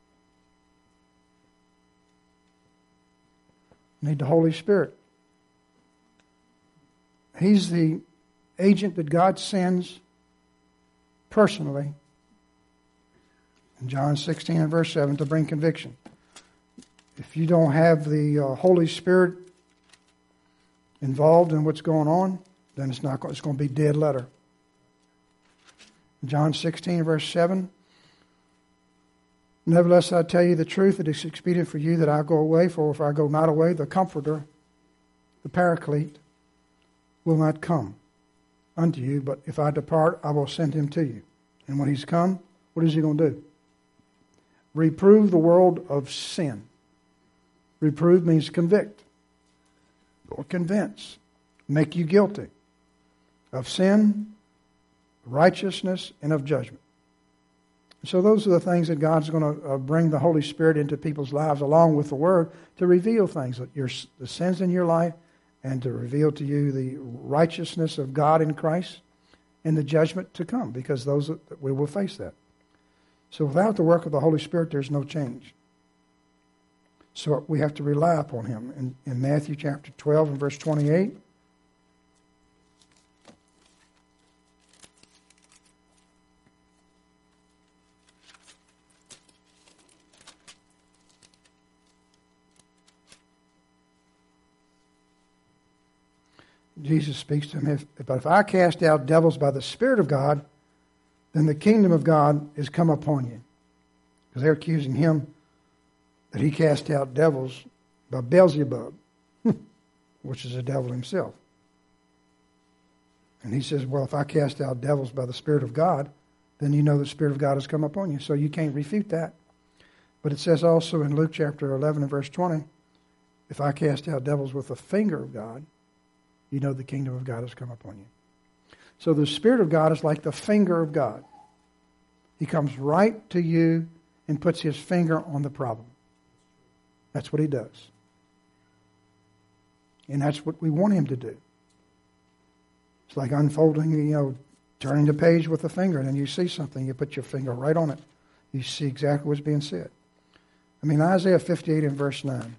you need the Holy Spirit. He's the agent that God sends personally in John sixteen and verse seven to bring conviction. If you don't have the uh, Holy Spirit involved in what's going on, then it's not. It's going to be dead letter. John sixteen, verse seven. Nevertheless, I tell you the truth, it is expedient for you that I go away, for if I go not away, the Comforter, the Paraclete, will not come unto you, but if I depart, I will send him to you. And when he's come, what is he going to do? Reprove the world of sin. Reprove means convict or convince, make you guilty of sin, righteousness, and of judgment. So those are the things that God's going to uh, bring the Holy Spirit into people's lives along with the Word to reveal things, that your, the sins in your life, and to reveal to you the righteousness of God in Christ and the judgment to come, because those we will face that. So without the work of the Holy Spirit, there's no change. So we have to rely upon Him. In, in Matthew chapter twelve and verse twenty-eight, Jesus speaks to him, if, but if I cast out devils by the Spirit of God, then the kingdom of God is come upon you. Because they're accusing him that he cast out devils by Beelzebub, which is a devil himself. And he says, well, if I cast out devils by the Spirit of God, then you know the Spirit of God has come upon you. So you can't refute that. But it says also in Luke chapter eleven and verse twenty, if I cast out devils with the finger of God, you know the kingdom of God has come upon you. So the Spirit of God is like the finger of God. He comes right to you and puts his finger on the problem. That's what he does. And that's what we want him to do. It's like unfolding, you know, turning the page with the finger, and then you see something, you put your finger right on it. You see exactly what's being said. I mean, Isaiah fifty-eight and verse nine.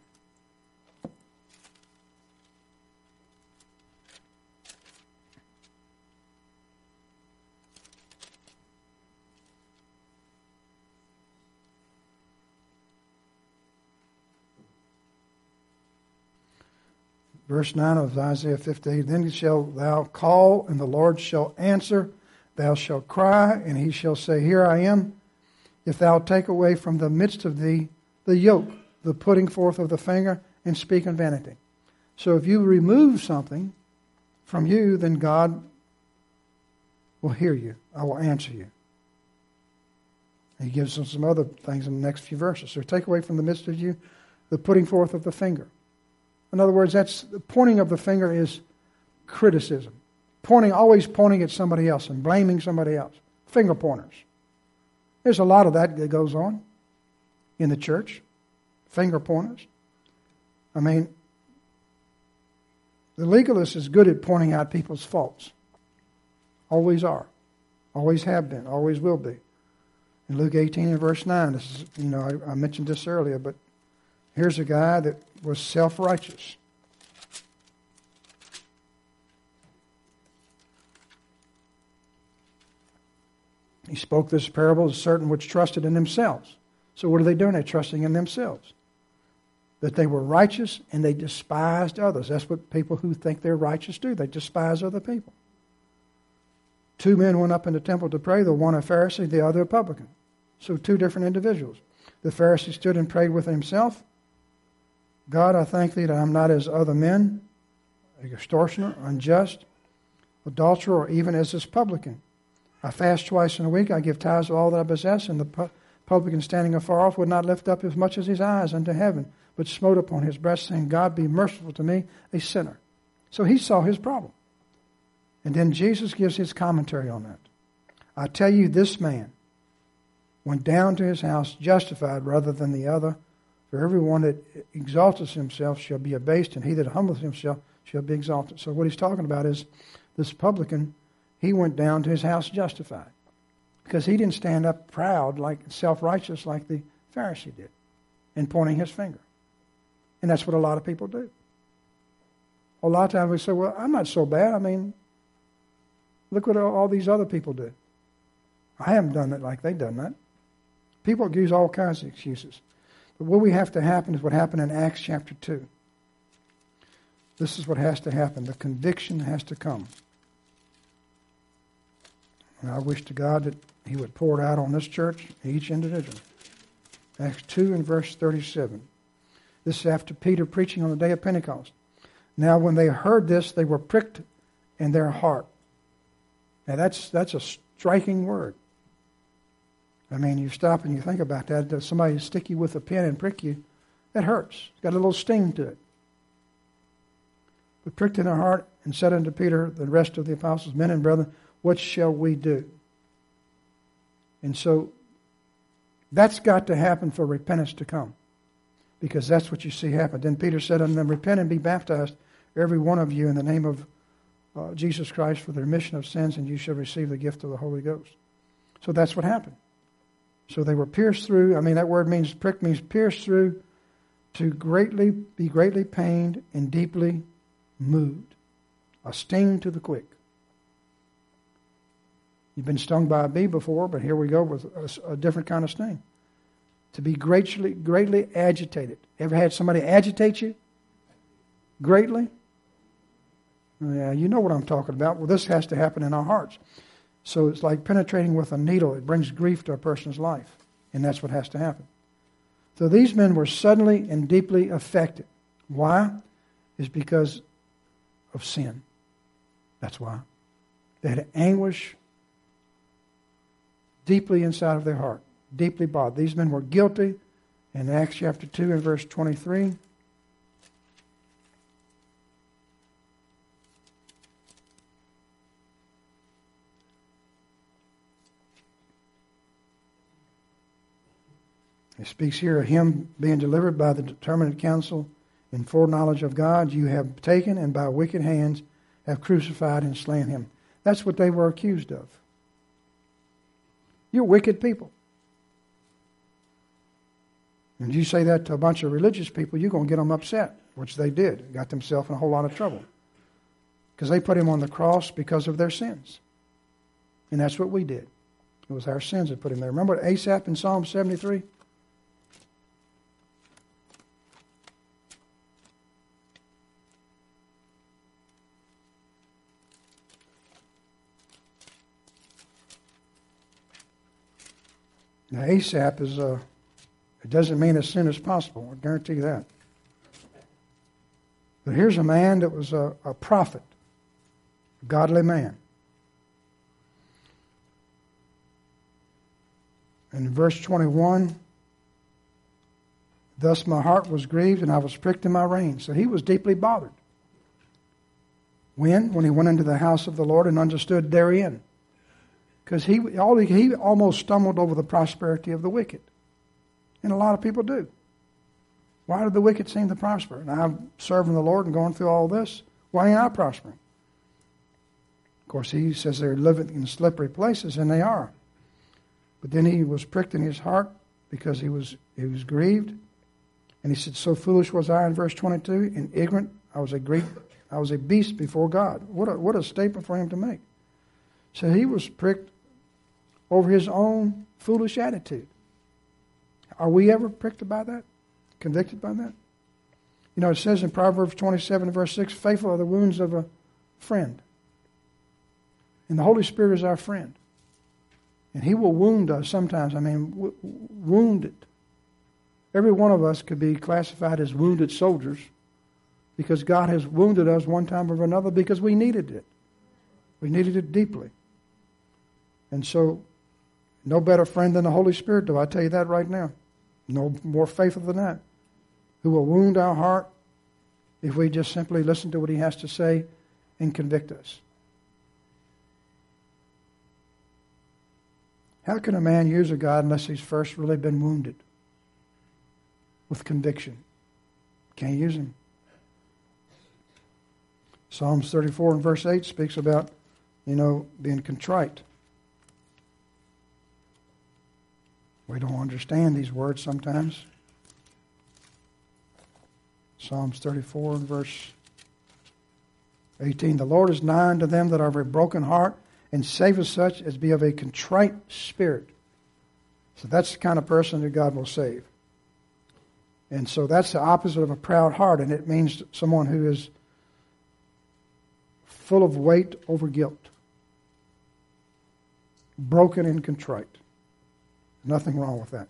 Verse nine of Isaiah fifty-eight, then shalt thou call, and the Lord shall answer. Thou shalt cry, and he shall say, here I am. If thou take away from the midst of thee the yoke, the putting forth of the finger, and speak in vanity. So if you remove something from you, then God will hear you. I will answer you. He gives us some other things in the next few verses. So take away from the midst of you the putting forth of the finger. In other words, that's the pointing of the finger is criticism. Pointing, always pointing at somebody else and blaming somebody else. Finger pointers. There's a lot of that that goes on in the church. Finger pointers. I mean, the legalist is good at pointing out people's faults. Always are. Always have been. Always will be. In Luke eighteen and verse nine, this is, you know, I, I mentioned this earlier, but here's a guy that was self-righteous. He spoke this parable to certain which trusted in themselves. So what are they doing? They're trusting in themselves. That they were righteous and they despised others. That's what people who think they're righteous do. They despise other people. Two men went up in the temple to pray, the one a Pharisee, the other a publican. So two different individuals. The Pharisee stood and prayed with himself. God, I thank thee that I'm not as other men, an extortioner, unjust, adulterer, or even as this publican. I fast twice in a week, I give tithes of all that I possess, and the publican standing afar off would not lift up as much as his eyes unto heaven, but smote upon his breast, saying, God, be merciful to me, a sinner. So he saw his problem. And then Jesus gives his commentary on that. I tell you, this man went down to his house justified rather than the other. For everyone that exalteth himself shall be abased, and he that humbleth himself shall be exalted. So what he's talking about is this publican, he went down to his house justified. Because he didn't stand up proud, like self-righteous like the Pharisee did, and pointing his finger. And that's what a lot of people do. A lot of times we say, well, I'm not so bad. I mean, look what all these other people do. I haven't done it like they've done that. People use all kinds of excuses. But what we have to happen is what happened in Acts chapter two. This is what has to happen. The conviction has to come. And I wish to God that He would pour it out on this church, each individual. Acts two and verse thirty-seven. This is after Peter preaching on the day of Pentecost. Now when they heard this, they were pricked in their heart. Now that's that's a striking word. I mean, you stop and you think about that. Does somebody stick you with a pin and prick you? That hurts. It's got a little sting to it. But pricked in their heart and said unto Peter, the rest of the apostles, men and brethren, what shall we do? And so that's got to happen for repentance to come. Because that's what you see happen. Then Peter said unto them, repent and be baptized, every one of you, in the name of uh, Jesus Christ for the remission of sins, and you shall receive the gift of the Holy Ghost. So that's what happened. So they were pierced through. I mean, that word means, prick means pierced through, to greatly be greatly pained and deeply moved. A sting to the quick. You've been stung by a bee before, but here we go with a, a different kind of sting. To be greatly, greatly agitated. Ever had somebody agitate you? Greatly? Yeah, you know what I'm talking about. Well, this has to happen in our hearts. So it's like penetrating with a needle. It brings grief to a person's life. And that's what has to happen. So these men were suddenly and deeply affected. Why? It's because of sin. That's why. They had anguish deeply inside of their heart. Deeply bothered. These men were guilty. In Acts chapter two and verse twenty-three. It speaks here of him being delivered by the determinate counsel in foreknowledge of God. You have taken and by wicked hands have crucified and slain him. That's what they were accused of. You're wicked people. And you say that to a bunch of religious people, you're going to get them upset, which they did. Got themselves in a whole lot of trouble. Because they put him on the cross because of their sins. And that's what we did. It was our sins that put him there. Remember what Asaph in Psalm seventy-three? Now Asaph is a... It doesn't mean as soon as possible. I guarantee you that. But here's a man that was a, a prophet, a godly man. In verse twenty-one, thus my heart was grieved and I was pricked in my reins. So he was deeply bothered. When? When he went into the house of the Lord and understood therein. Because he, he almost stumbled over the prosperity of the wicked. And a lot of people do. Why do the wicked seem to prosper? And I'm serving the Lord and going through all this. Why ain't I prospering? Of course, he says they're living in slippery places, and they are. But then he was pricked in his heart because he was he was grieved. And he said, so foolish was I in verse twenty-two, and ignorant, I was a great, I was a beast before God. What a, what a statement for him to make. So he was pricked over his own foolish attitude. Are we ever pricked by that? Convicted by that? You know, it says in Proverbs twenty-seven, verse six, faithful are the wounds of a friend. And the Holy Spirit is our friend. And He will wound us sometimes. I mean, w- wounded. Every one of us could be classified as wounded soldiers because God has wounded us one time or another because we needed it. We needed it deeply. And so, no better friend than the Holy Spirit, do I tell you that right now? No more faithful than that. Who will wound our heart if we just simply listen to what He has to say and convict us. How can a man use a God unless he's first really been wounded with conviction? Can't use him. Psalms thirty-four and verse eight speaks about, you know, being contrite. We don't understand these words sometimes. Psalms thirty-four and verse eighteen. The Lord is nigh unto them that are of a broken heart, and saveth such as be of a contrite spirit. So that's the kind of person that God will save. And so that's the opposite of a proud heart, and it means someone who is full of weight over guilt, broken and contrite. Nothing wrong with that.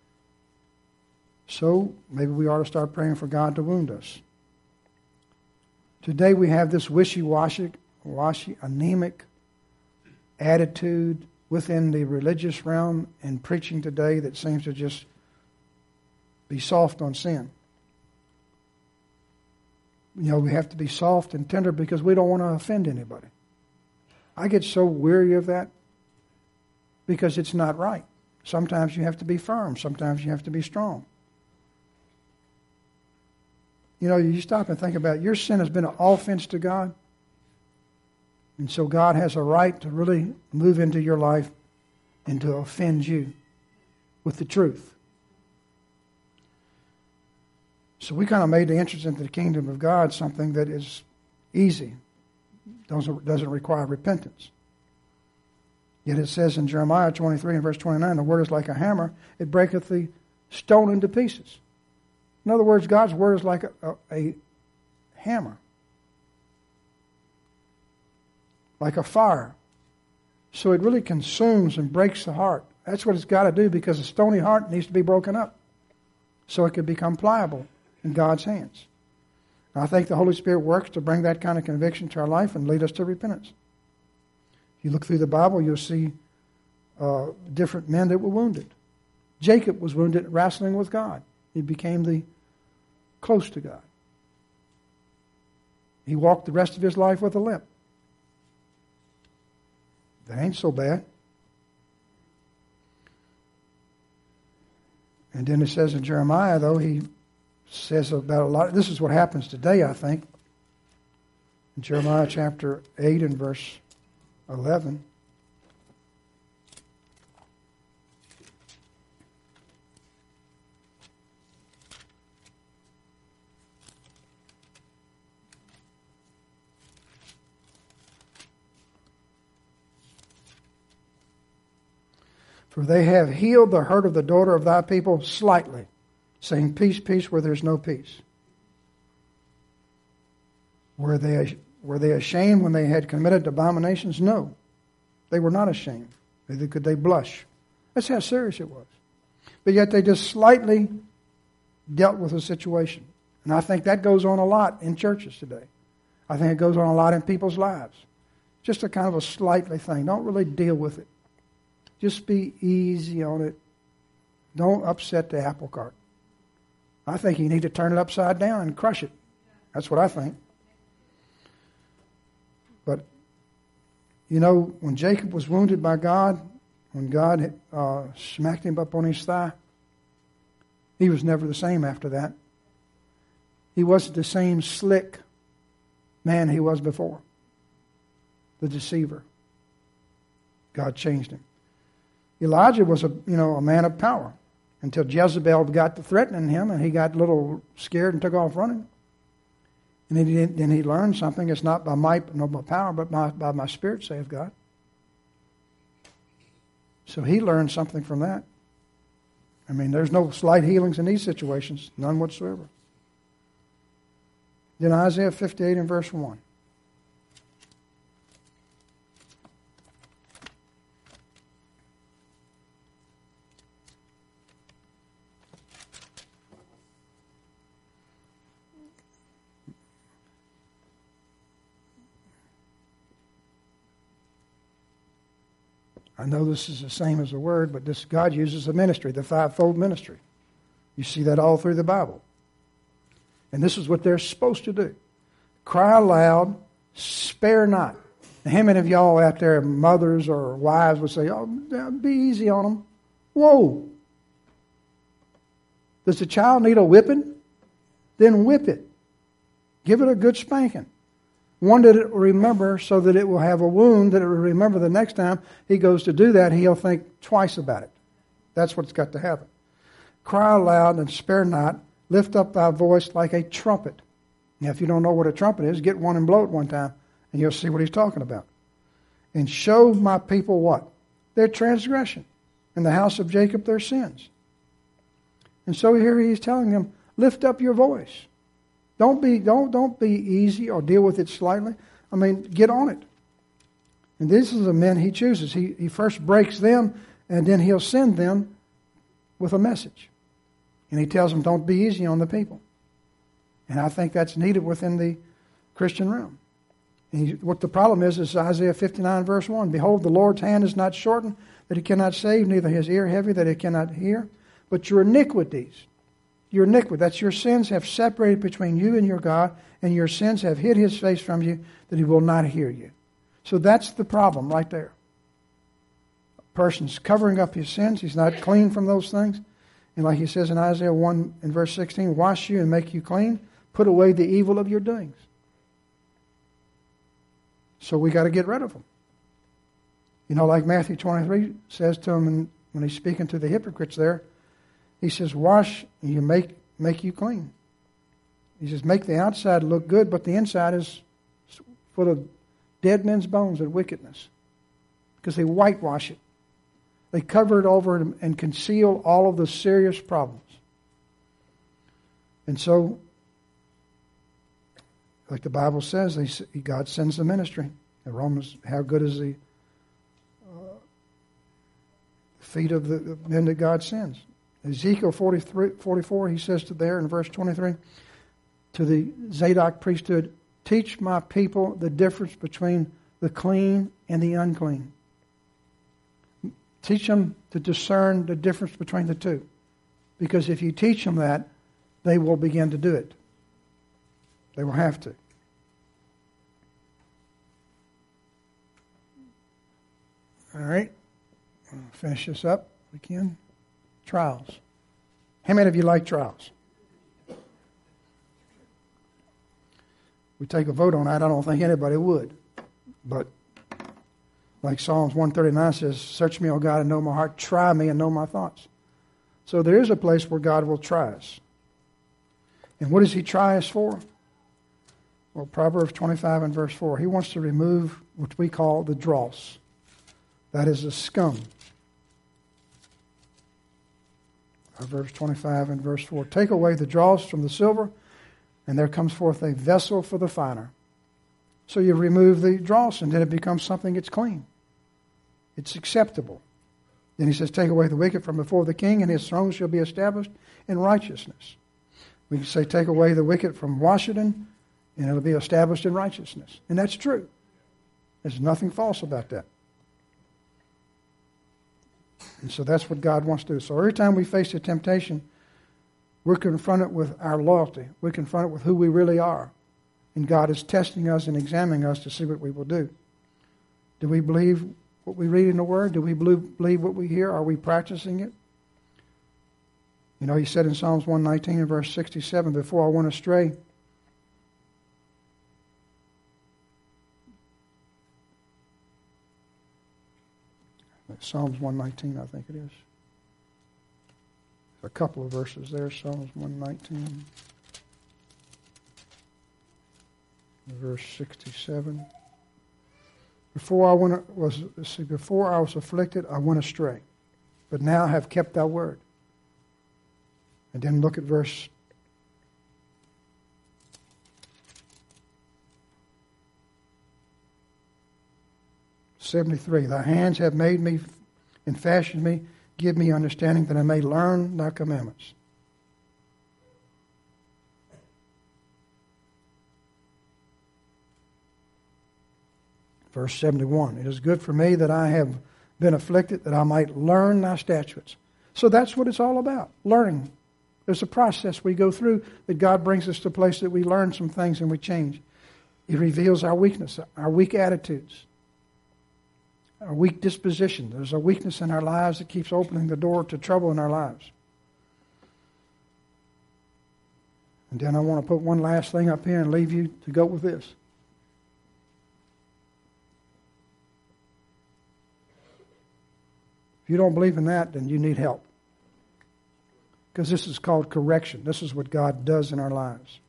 So maybe we ought to start praying for God to wound us. Today we have this wishy-washy, washy, anemic attitude within the religious realm and preaching today that seems to just be soft on sin. You know, we have to be soft and tender because we don't want to offend anybody. I get so weary of that because it's not right. Sometimes you have to be firm. Sometimes you have to be strong. You know, you stop and think about it. Your sin has been an offense to God. And so God has a right to really move into your life and to offend you with the truth. So we kind of made the entrance into the kingdom of God something that is easy, doesn't, doesn't require repentance. Yet it says in Jeremiah twenty-three and verse twenty-nine, the word is like a hammer, it breaketh the stone into pieces. In other words, God's word is like a, a, a hammer, like a fire. So it really consumes and breaks the heart. That's what it's got to do, because a stony heart needs to be broken up so it can become pliable in God's hands. And I think the Holy Spirit works to bring that kind of conviction to our life and lead us to repentance. If you look through the Bible, you'll see uh, different men that were wounded. Jacob was wounded wrestling with God. He became the close to God. He walked the rest of his life with a limp. That ain't so bad. And then it says in Jeremiah, though, he says about a lot. This is what happens today, I think. In Jeremiah chapter eight and verse eleven. For they have healed the hurt of the daughter of thy people slightly, saying, peace, peace, where there's no peace. Were they, were they ashamed when they had committed abominations? No, they were not ashamed. Neither could they blush. That's how serious it was. But yet they just slightly dealt with the situation. And I think that goes on a lot in churches today. I think it goes on a lot in people's lives. Just a kind of a slightly thing. Don't really deal with it. Just be easy on it. Don't upset the apple cart. I think you need to turn it upside down and crush it. That's what I think. But, you know, when Jacob was wounded by God, when God uh, smacked him up on his thigh, he was never the same after that. He wasn't the same slick man he was before. The deceiver. God changed him. Elijah was a you know a man of power until Jezebel got to threatening him, and he got a little scared and took off running. And then, then he learned something. It's not by might nor by power, but by, by my spirit, saith God. So he learned something from that. I mean, there's no slight healings in these situations, none whatsoever. Then Isaiah fifty-eight and verse one. I know this is the same as the word, but this God uses a ministry, the fivefold ministry. You see that all through the Bible. And this is what they're supposed to do. Cry aloud, spare not. Now, how many of y'all out there, mothers or wives, would say, oh, be easy on them? Whoa. Does the child need a whipping? Then whip it. Give it a good spanking. One that it will remember, so that it will have a wound that it will remember the next time he goes to do that, he'll think twice about it. That's what's got to happen. Cry aloud and spare not. Lift up thy voice like a trumpet. Now, if you don't know what a trumpet is, get one and blow it one time, and you'll see what he's talking about. And show my people what? Their transgression. And the house of Jacob their sins. And so here he's telling them, Lift up your voice. Don't be, don't, don't be easy or deal with it slightly. I mean, get on it. And this is the men he chooses. He, he first breaks them, and then he'll send them with a message. And he tells them, don't be easy on the people. And I think that's needed within the Christian realm. And he, what the problem is, is Isaiah fifty-nine, verse one. Behold, the Lord's hand is not shortened, that he cannot save, neither his ear heavy, that he cannot hear. But your iniquities, your iniquity, that's your sins, have separated between you and your God, and your sins have hid his face from you, that he will not hear you. So that's the problem right there. A person's covering up his sins. He's not clean from those things. And like he says in Isaiah one in verse sixteen, wash you and make you clean. Put away the evil of your doings. So we got to get rid of them. You know, like Matthew twenty-three says to him and when he's speaking to the hypocrites there, he says, wash and you make, make you clean. He says, make the outside look good, but the inside is full of dead men's bones and wickedness. Because they whitewash it. They cover it over and conceal all of the serious problems. And so, like the Bible says, they, God sends the ministry. In Romans, how good is the uh, feet of the men that God sends. Ezekiel forty-three, forty-four, he says to there in verse twenty-three, to the Zadok priesthood, teach my people the difference between the clean and the unclean. Teach them to discern the difference between the two. Because if you teach them that, they will begin to do it. They will have to. All right. I'll finish this up again. Trials. How many of you like trials? We take a vote on that. I don't think anybody would. But like Psalms one thirty-nine says, search me, O God, and know my heart. Try me and know my thoughts. So there is a place where God will try us. And what does he try us for? Well, Proverbs twenty-five and verse four. He wants to remove what we call the dross. That is the scum. Proverbs twenty-five and verse four. Take away the dross from the silver, and there comes forth a vessel for the finer. So you remove the dross, and then it becomes something that's clean. It's acceptable. Then he says, take away the wicked from before the king, and his throne shall be established in righteousness. We can say, take away the wicked from Washington, and it'll be established in righteousness. And that's true. There's nothing false about that. And so that's what God wants to do. So every time we face a temptation, we're confronted with our loyalty. We're confronted with who we really are. And God is testing us and examining us to see what we will do. Do we believe what we read in the Word? Do we believe what we hear? Are we practicing it? You know, he said in Psalms one nineteen and verse sixty-seven, before I went astray, Psalms one nineteen, I think it is. A couple of verses there, Psalms one nineteen. Verse sixty-seven. Before I went was see, before I was afflicted, I went astray, but now I have kept thy word. And then look at verse seventy-three. Thy hands have made me and fashioned me. Give me understanding that I may learn thy commandments. Verse seventy-one, it is good for me that I have been afflicted, that I might learn thy statutes. So that's what it's all about, learning. There's a process we go through that God brings us to a place that we learn some things and we change. It reveals our weakness, our weak attitudes, our weak disposition. There's a weakness in our lives that keeps opening the door to trouble in our lives. And then I want to put one last thing up here and leave you to go with this. If you don't believe in that, then you need help. Because this is called correction. This is what God does in our lives.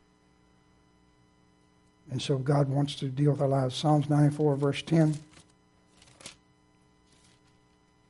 And so God wants to deal with our lives. Psalms ninety-four, verse ten.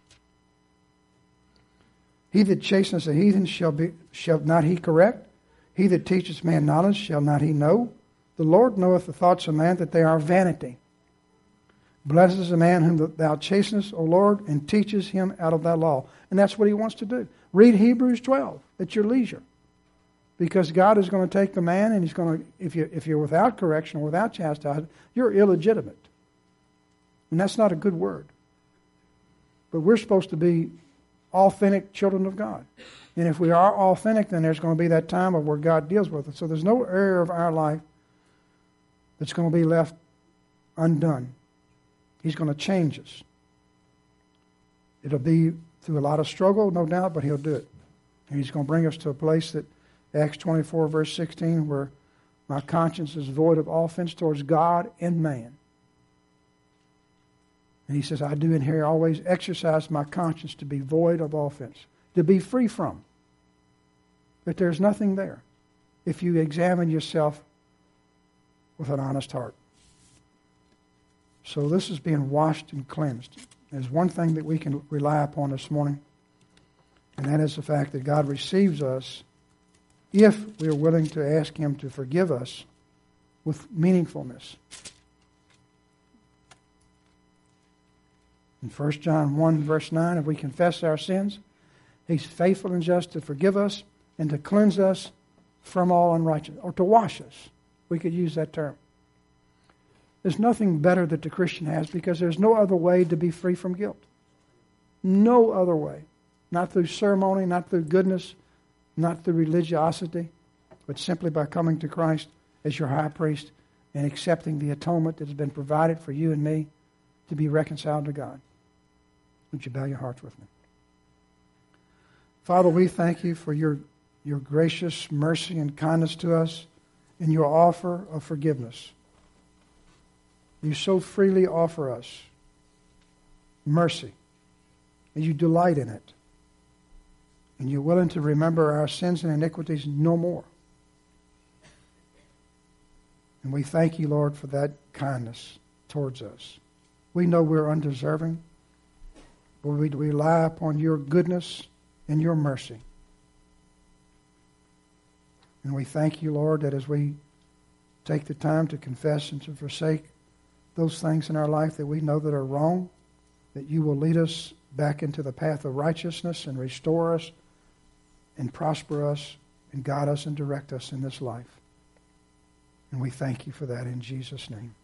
He that chasteneth a heathen shall be shall not he correct? He that teacheth man knowledge, shall not he know? The Lord knoweth the thoughts of man, that they are vanity. Blessed is the man whom thou chastenest, O Lord, and teaches him out of thy law. And that's what he wants to do. Read Hebrews twelve at your leisure. Because God is going to take the man, and He's going to, if you if you're without correction or without chastisement, you're illegitimate. And that's not a good word. But we're supposed to be authentic children of God. And if we are authentic, then there's going to be that time of where God deals with us. So there's no area of our life that's going to be left undone. He's going to change us. It'll be through a lot of struggle, no doubt, but He'll do it. And He's going to bring us to a place that Acts twenty-four, verse sixteen, where my conscience is void of offense towards God and man. And He says, I do in here always exercise my conscience to be void of offense, to be free from. But there's nothing there if you examine yourself with an honest heart. So this is being washed and cleansed. There's one thing that we can rely upon this morning, and that is the fact that God receives us if we are willing to ask Him to forgive us with meaningfulness. In First John one, verse nine, if we confess our sins, He's faithful and just to forgive us and to cleanse us from all unrighteousness, or to wash us. We could use that term. There's nothing better that the Christian has, because there's no other way to be free from guilt. No other way. Not through ceremony, not through goodness, not through religiosity, but simply by coming to Christ as your high priest and accepting the atonement that has been provided for you and me to be reconciled to God. Would you bow your hearts with me? Father, we thank You for your, your gracious mercy and kindness to us and your offer of forgiveness. You so freely offer us mercy, and You delight in it. And You're willing to remember our sins and iniquities no more. And we thank You, Lord, for that kindness towards us. We know we're undeserving, but we rely upon Your goodness and Your mercy. And we thank You, Lord, that as we take the time to confess and to forsake those things in our life that we know that are wrong, that You will lead us back into the path of righteousness and restore us and prosper us and guide us and direct us in this life. And we thank You for that in Jesus' name.